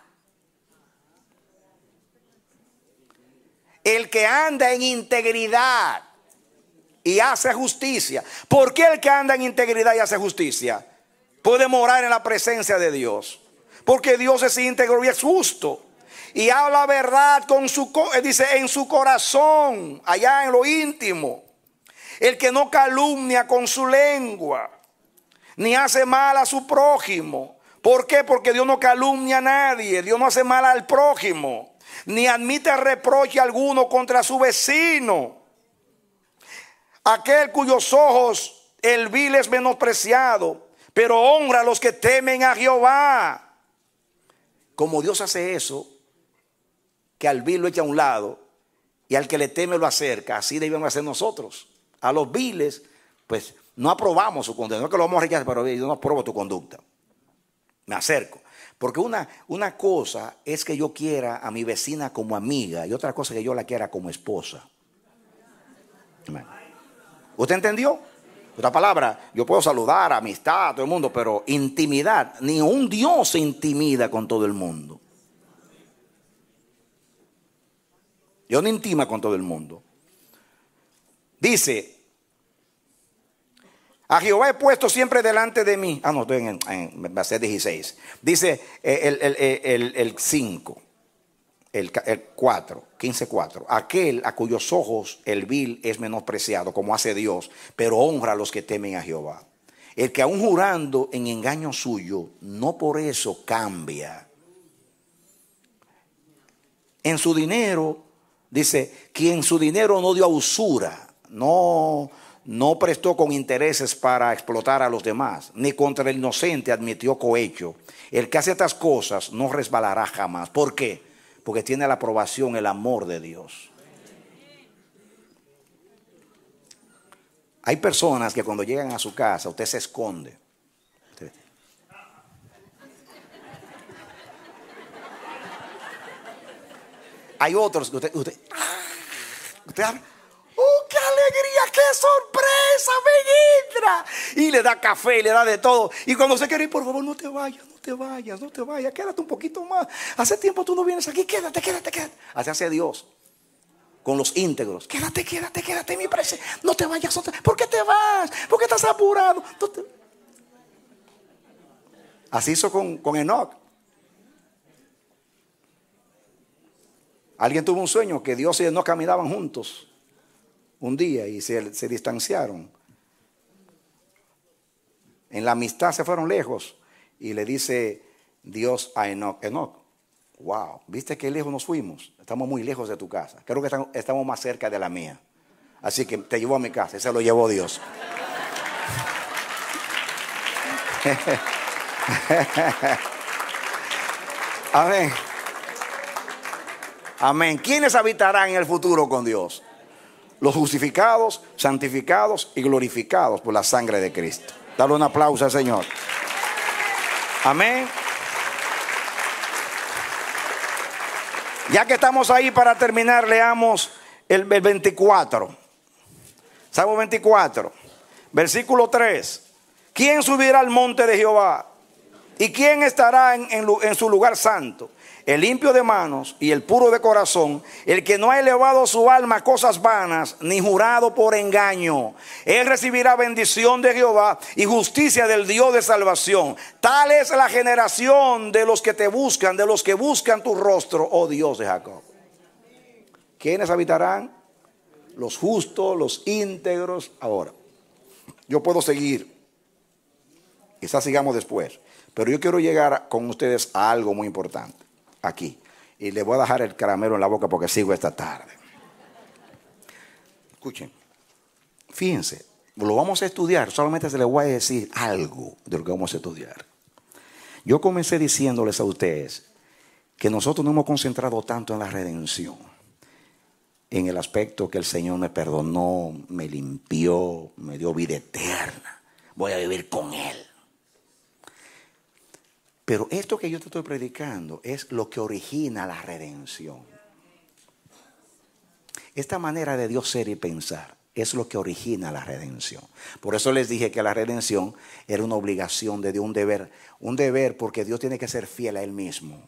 El que anda en integridad y hace justicia. ¿Por qué el que anda en integridad y hace justicia puede morar en la presencia de Dios? Porque Dios es íntegro y es justo. Y habla verdad con su, dice, en su corazón, allá en lo íntimo. El que no calumnia con su lengua, ni hace mal a su prójimo. ¿Por qué? Porque Dios no calumnia a nadie. Dios no hace mal al prójimo, ni admite reproche alguno contra su vecino. Aquel cuyos ojos el vil es menospreciado, pero honra a los que temen a Jehová. Como Dios hace eso, que al vil lo echa a un lado y al que le teme lo acerca, así debemos hacer nosotros. A los viles, pues no aprobamos su conducta. No es que lo vamos a rechazar, pero yo no apruebo tu conducta. Me acerco. Porque una, una cosa es que yo quiera a mi vecina como amiga y otra cosa es que yo la quiera como esposa. ¿Usted entendió? Otra palabra, yo puedo saludar, amistad a todo el mundo, pero intimidad, ni un Dios se intimida con todo el mundo. Dios no intima con todo el mundo. Dice, a Jehová he puesto siempre delante de mí. Ah, no, estoy en, en va a ser dieciséis. Dice el, el, el, el cinco, el, el cuatro, quince cuatro. Aquel a cuyos ojos el vil es menospreciado, como hace Dios, pero honra a los que temen a Jehová. El que aún jurando en engaño suyo, no por eso cambia. En su dinero, dice, quien su dinero no dio a usura. No, no prestó con intereses para explotar a los demás, ni contra el inocente admitió cohecho. El que hace estas cosas no resbalará jamás. ¿Por qué? Porque tiene la aprobación, el amor de Dios. Hay personas que cuando llegan a su casa, usted se esconde. Usted... Hay otros que usted... usted, usted ¡oh, qué alegría, qué sorpresa! ¡Me entra! Y le da café, y le da de todo. Y cuando se quiere ir, por favor, no te vayas, no te vayas, no te vayas. Quédate un poquito más. Hace tiempo tú no vienes aquí. Quédate, quédate, quédate. Así hace Dios con los íntegros. Quédate, quédate, quédate en mi presencia. No te vayas. No te... ¿Por qué te vas? ¿Por qué estás apurado? No te... Así hizo con, con Enoc. Alguien tuvo un sueño que Dios y Enoc caminaban juntos. un día y se, se distanciaron. En la amistad se fueron lejos. Y le dice Dios a Enoc: Enoc, wow, ¿viste qué lejos nos fuimos? Estamos muy lejos de tu casa. Creo que estamos más cerca de la mía. Así que te llevó a mi casa y se lo llevó Dios. Amén. Amén. ¿Quiénes habitarán en el futuro con Dios? Los justificados, santificados y glorificados por la sangre de Cristo. Dale un aplauso al Señor. Amén. Ya que estamos ahí, para terminar, leamos el, el veinticuatro. Salmo veinticuatro, versículo tres. ¿Quién subirá al monte de Jehová? ¿Y quién estará en, en, en su lugar santo? El limpio de manos y el puro de corazón, el que no ha elevado su alma a cosas vanas, ni jurado por engaño. Él recibirá bendición de Jehová y justicia del Dios de salvación. Tal es la generación de los que te buscan, de los que buscan tu rostro, oh Dios de Jacob. ¿Quiénes habitarán? Los justos, los íntegros. Ahora, yo puedo seguir, quizás sigamos después, pero yo quiero llegar con ustedes a algo muy importante. Aquí, y le voy a dejar el caramelo en la boca porque sigo esta tarde. Escuchen, fíjense, lo vamos a estudiar, solamente se les voy a decir algo de lo que vamos a estudiar. Yo comencé diciéndoles a ustedes que nosotros no hemos concentrado tanto en la redención, en el aspecto que el Señor me perdonó, me limpió, me dio vida eterna, voy a vivir con Él. Pero esto que yo te estoy predicando es lo que origina la redención. Esta manera de Dios ser y pensar es lo que origina la redención. Por eso les dije que la redención era una obligación de Dios, un deber. Un deber porque Dios tiene que ser fiel a Él mismo.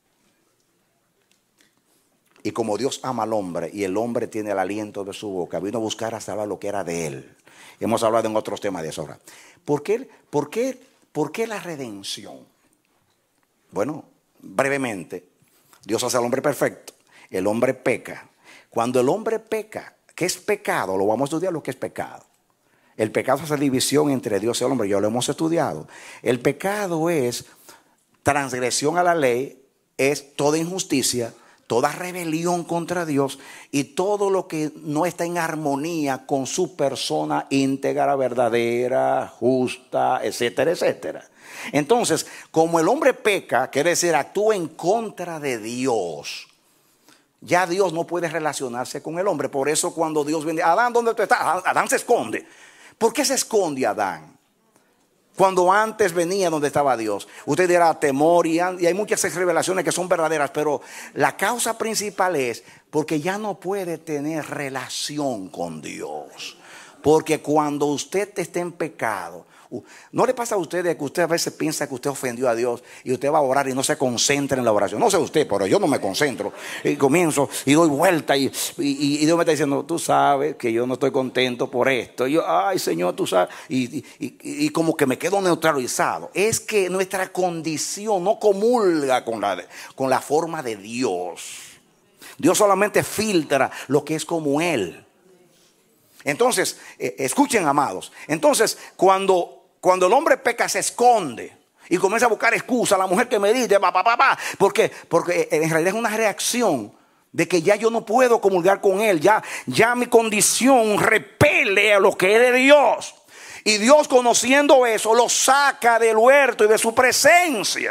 Y como Dios ama al hombre y el hombre tiene el aliento de su boca, vino a buscar hasta salvar lo que era de Él. Hemos hablado en otros temas de eso ahora. ¿Por qué, por qué, por qué la redención? Bueno, brevemente, Dios hace al hombre perfecto, el hombre peca. Cuando el hombre peca, ¿qué es pecado? Lo vamos a estudiar, lo que es pecado. El pecado es la división entre Dios y el hombre, ya lo hemos estudiado. El pecado es transgresión a la ley, es toda injusticia, toda rebelión contra Dios y todo lo que no está en armonía con su persona íntegra, verdadera, justa, etcétera, etcétera. Entonces, como el hombre peca, quiere decir actúa en contra de Dios, ya Dios no puede relacionarse con el hombre. Por eso cuando Dios viene, Adán, ¿dónde tú estás? Adán se esconde. ¿Por qué se esconde Adán? Cuando antes venía donde estaba Dios. Usted dirá temor y, y hay muchas revelaciones que son verdaderas, pero la causa principal es porque ya no puede tener relación con Dios. Porque cuando usted esté en pecado, ¿no le pasa a usted que usted a veces piensa que usted ofendió a Dios y usted va a orar y no se concentra en la oración? No sé usted, pero yo no me concentro. Y comienzo y doy vuelta y, y, y Dios me está diciendo, tú sabes que yo no estoy contento por esto. Y yo, ay Señor, tú sabes. Y, y, y, y como que me quedo neutralizado. Es que nuestra condición no comulga con la, con la forma de Dios. Dios solamente filtra lo que es como Él. Entonces, eh, escuchen, amados. Entonces, cuando... Cuando el hombre peca se esconde y comienza a buscar excusas. La mujer que me dice, pa, pa, pa, pa, porque, porque en realidad es una reacción de que ya yo no puedo comulgar con Él. Ya, ya mi condición repele a lo que es de Dios. Y Dios, conociendo eso, lo saca del huerto y de su presencia.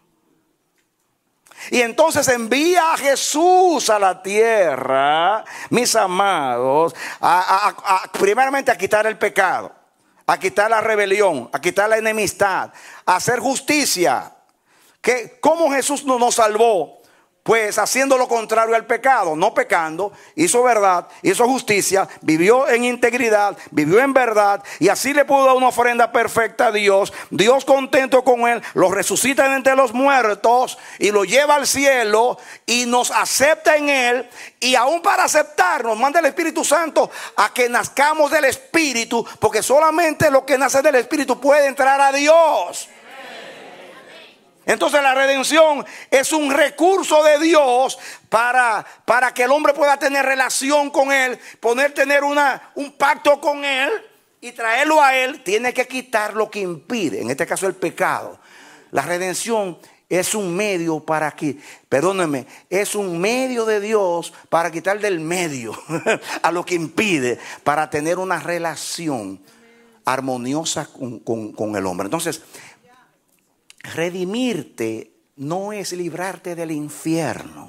Y entonces envía a Jesús a la tierra, mis amados, a, a, a, primeramente a quitar el pecado, a quitar la rebelión, a quitar la enemistad, a hacer justicia. ¿Qué? ¿Cómo Jesús no nos salvó? Pues haciendo lo contrario al pecado, no pecando, hizo verdad, hizo justicia, vivió en integridad, vivió en verdad y así le pudo dar una ofrenda perfecta a Dios. Dios, contento con Él, lo resucita de entre los muertos y lo lleva al cielo y nos acepta en Él. Y aún para aceptarnos manda el Espíritu Santo a que nazcamos del Espíritu, porque solamente lo que nace del Espíritu puede entrar a Dios. Entonces la redención es un recurso de Dios para, para que el hombre pueda tener relación con Él, poder tener una, un pacto con Él y traerlo a Él. Tiene que quitar lo que impide, en este caso el pecado. La redención es un medio para que, perdónenme, es un medio de Dios para quitar del medio a lo que impide, para tener una relación armoniosa con, con, con el hombre. Entonces, redimirte no es librarte del infierno.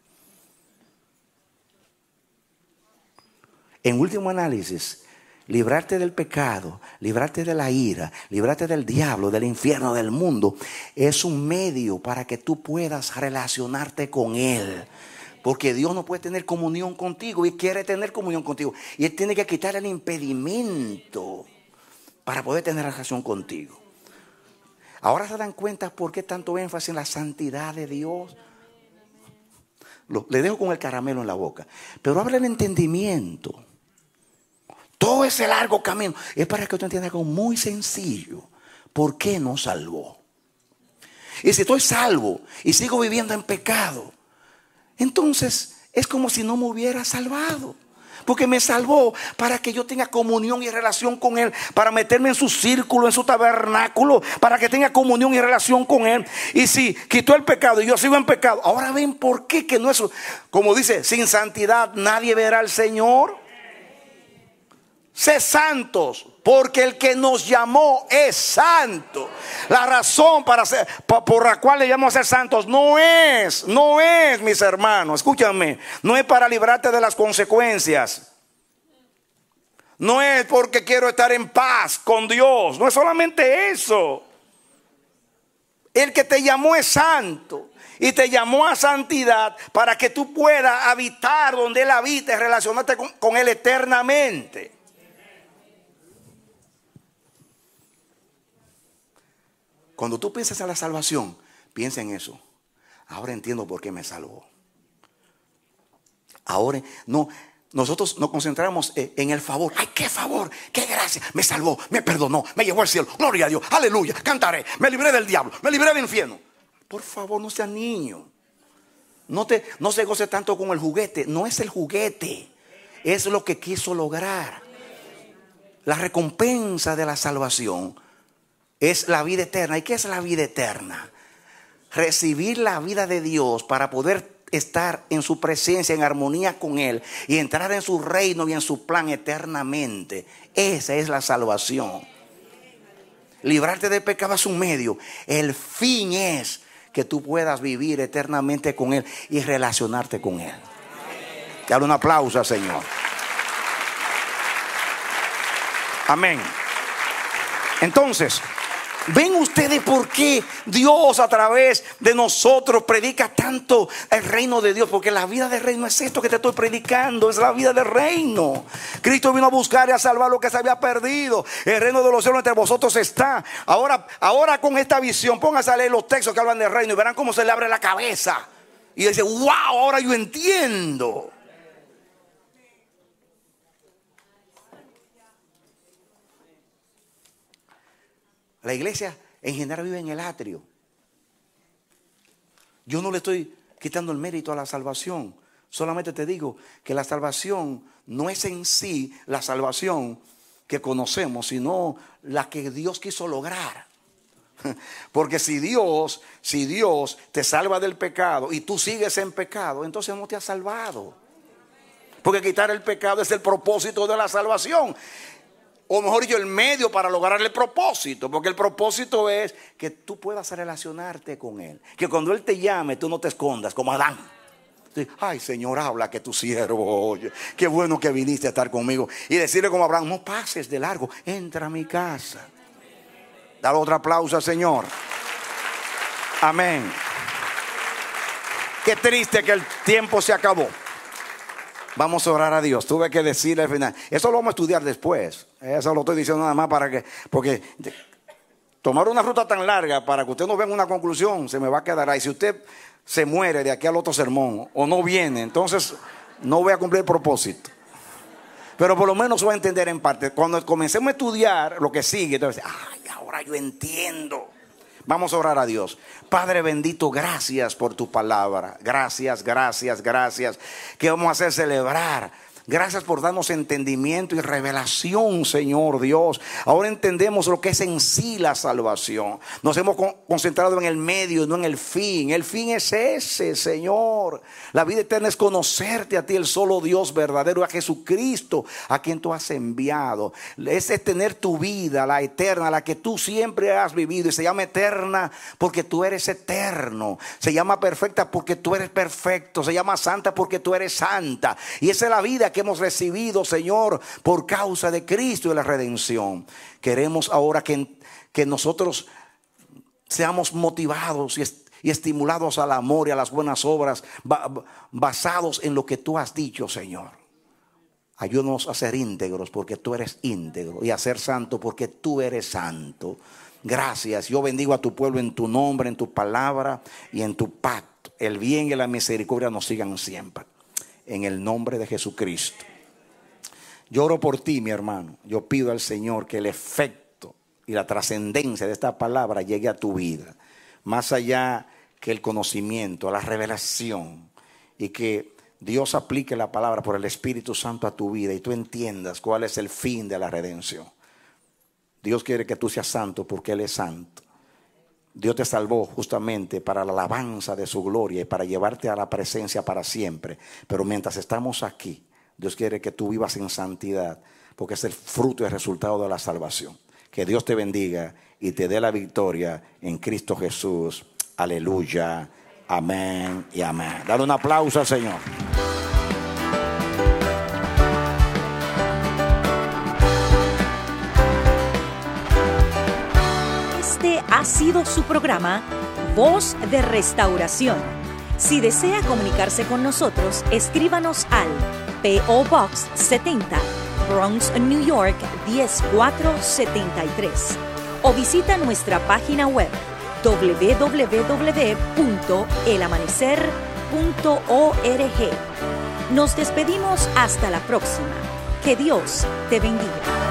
En último análisis, librarte del pecado, librarte de la ira, librarte del diablo, del infierno, del mundo, es un medio para que tú puedas relacionarte con Él. Porque Dios no puede tener comunión contigo y quiere tener comunión contigo. Y Él tiene que quitar el impedimento para poder tener relación contigo. Ahora se dan cuenta por qué tanto énfasis en la santidad de Dios. Lo, le dejo con el caramelo en la boca. Pero abre el entendimiento. Todo ese largo camino es para que usted entienda algo muy sencillo. ¿Por qué nos salvó? Y si estoy salvo y sigo viviendo en pecado, entonces es como si no me hubiera salvado. Porque me salvó para que yo tenga comunión y relación con Él, para meterme en su círculo, en su tabernáculo, para que tenga comunión y relación con Él. Y si quitó el pecado y yo sigo en pecado, ahora ven por qué que no es, como dice, sin santidad nadie verá al Señor. Sé santos, porque el que nos llamó es santo. La razón para ser, por la cual le llamamos a ser santos no es, no es, mis hermanos, escúchame, no es para librarte de las consecuencias. No es porque quiero estar en paz con Dios, no es solamente eso. El que te llamó es santo y te llamó a santidad para que tú puedas habitar donde Él habita y relacionarte con, con Él eternamente. Cuando tú piensas en la salvación, piensa en eso. Ahora entiendo por qué me salvó. Ahora no, nosotros nos concentramos en el favor. ¡Ay, qué favor! ¡Qué gracia! Me salvó, me perdonó, me llevó al cielo. Gloria a Dios, aleluya, cantaré. Me libré del diablo, me libré del infierno. Por favor, no seas niño. No, te, no se goce tanto con el juguete. No es el juguete, es lo que quiso lograr. La recompensa de la salvación es la vida eterna. ¿Y qué es la vida eterna? Recibir la vida de Dios para poder estar en su presencia, en armonía con Él y entrar en su reino y en su plan eternamente. Esa es la salvación. Librarte del pecado es un medio. El fin es que tú puedas vivir eternamente con Él y relacionarte con Él. Dale un aplauso al Señor. Amén. Entonces, ¿ven ustedes por qué Dios a través de nosotros predica tanto el reino de Dios? Porque la vida del reino es esto que te estoy predicando, es la vida del reino. Cristo vino a buscar y a salvar lo que se había perdido. El reino de los cielos entre vosotros está. Ahora, ahora con esta visión, pónganse a leer los textos que hablan del reino y verán cómo se le abre la cabeza. Y dice, wow, ahora yo entiendo. La iglesia en general vive en el atrio. Yo no le estoy quitando el mérito a la salvación. Solamente te digo que la salvación no es en sí la salvación que conocemos, sino la que Dios quiso lograr. Porque si Dios, si Dios te salva del pecado y tú sigues en pecado, entonces no te has salvado. Porque quitar el pecado es el propósito de la salvación. O mejor dicho, el medio para lograr el propósito. Porque el propósito es que tú puedas relacionarte con Él. Que cuando Él te llame, tú no te escondas como Adán. Ay, Señor, habla que tu siervo oye. Qué bueno que viniste a estar conmigo. Y decirle como Abraham, no pases de largo, entra a mi casa. Dale otro aplauso al Señor. Amén. Qué triste que el tiempo se acabó. Vamos a orar a Dios. Tuve que decirle al final. Eso lo vamos a estudiar después. Eso lo estoy diciendo nada más para que, porque tomar una ruta tan larga para que usted no venga a una conclusión, se me va a quedar ahí. Si usted se muere de aquí al otro sermón o no viene, entonces no voy a cumplir el propósito. Pero por lo menos se va a entender en parte. Cuando comencemos a estudiar lo que sigue, entonces, ay, ahora yo entiendo. Vamos a orar a Dios. Padre bendito, gracias por tu palabra. Gracias, gracias, gracias. ¿Qué vamos a hacer? Celebrar. Gracias por darnos entendimiento y revelación, Señor Dios. Ahora entendemos lo que es en sí la salvación. Nos hemos concentrado en el medio y no en el fin. El fin es ese, Señor. La vida eterna es conocerte a ti, el solo Dios verdadero, a Jesucristo, a quien tú has enviado. Es tener tu vida, la eterna, la que tú siempre has vivido. Y se llama eterna porque tú eres eterno. Se llama perfecta porque tú eres perfecto. Se llama santa porque tú eres santa. Y esa es la vida que hemos recibido, Señor, por causa de Cristo y la redención. Queremos ahora que, que nosotros seamos motivados y, est- y estimulados al amor y a las buenas obras, ba- basados en lo que tú has dicho, Señor. Ayúdanos a ser íntegros porque tú eres íntegro, y a ser santo porque tú eres santo. Gracias. Yo bendigo a tu pueblo en tu nombre, en tu palabra y en tu pacto. El bien y la misericordia nos sigan siempre. En el nombre de Jesucristo. Yo oro por ti, mi hermano. Yo pido al Señor que el efecto y la trascendencia de esta palabra llegue a tu vida. Más allá que el conocimiento, la revelación. Y que Dios aplique la palabra por el Espíritu Santo a tu vida. Y tú entiendas cuál es el fin de la redención. Dios quiere que tú seas santo porque Él es santo. Dios te salvó justamente para la alabanza de su gloria y para llevarte a la presencia para siempre. Pero mientras estamos aquí, Dios quiere que tú vivas en santidad, porque es el fruto y el resultado de la salvación. Que Dios te bendiga y te dé la victoria en Cristo Jesús. Aleluya. Amén y amén. Dale un aplauso al Señor. Este ha sido su programa Voz de Restauración. Si desea comunicarse con nosotros, escríbanos al P O Box setenta, Bronx, New York diez mil cuatrocientos setenta y tres, o visita nuestra página web doble u doble u doble u punto el amanecer punto org. Nos despedimos hasta la próxima. Que Dios te bendiga.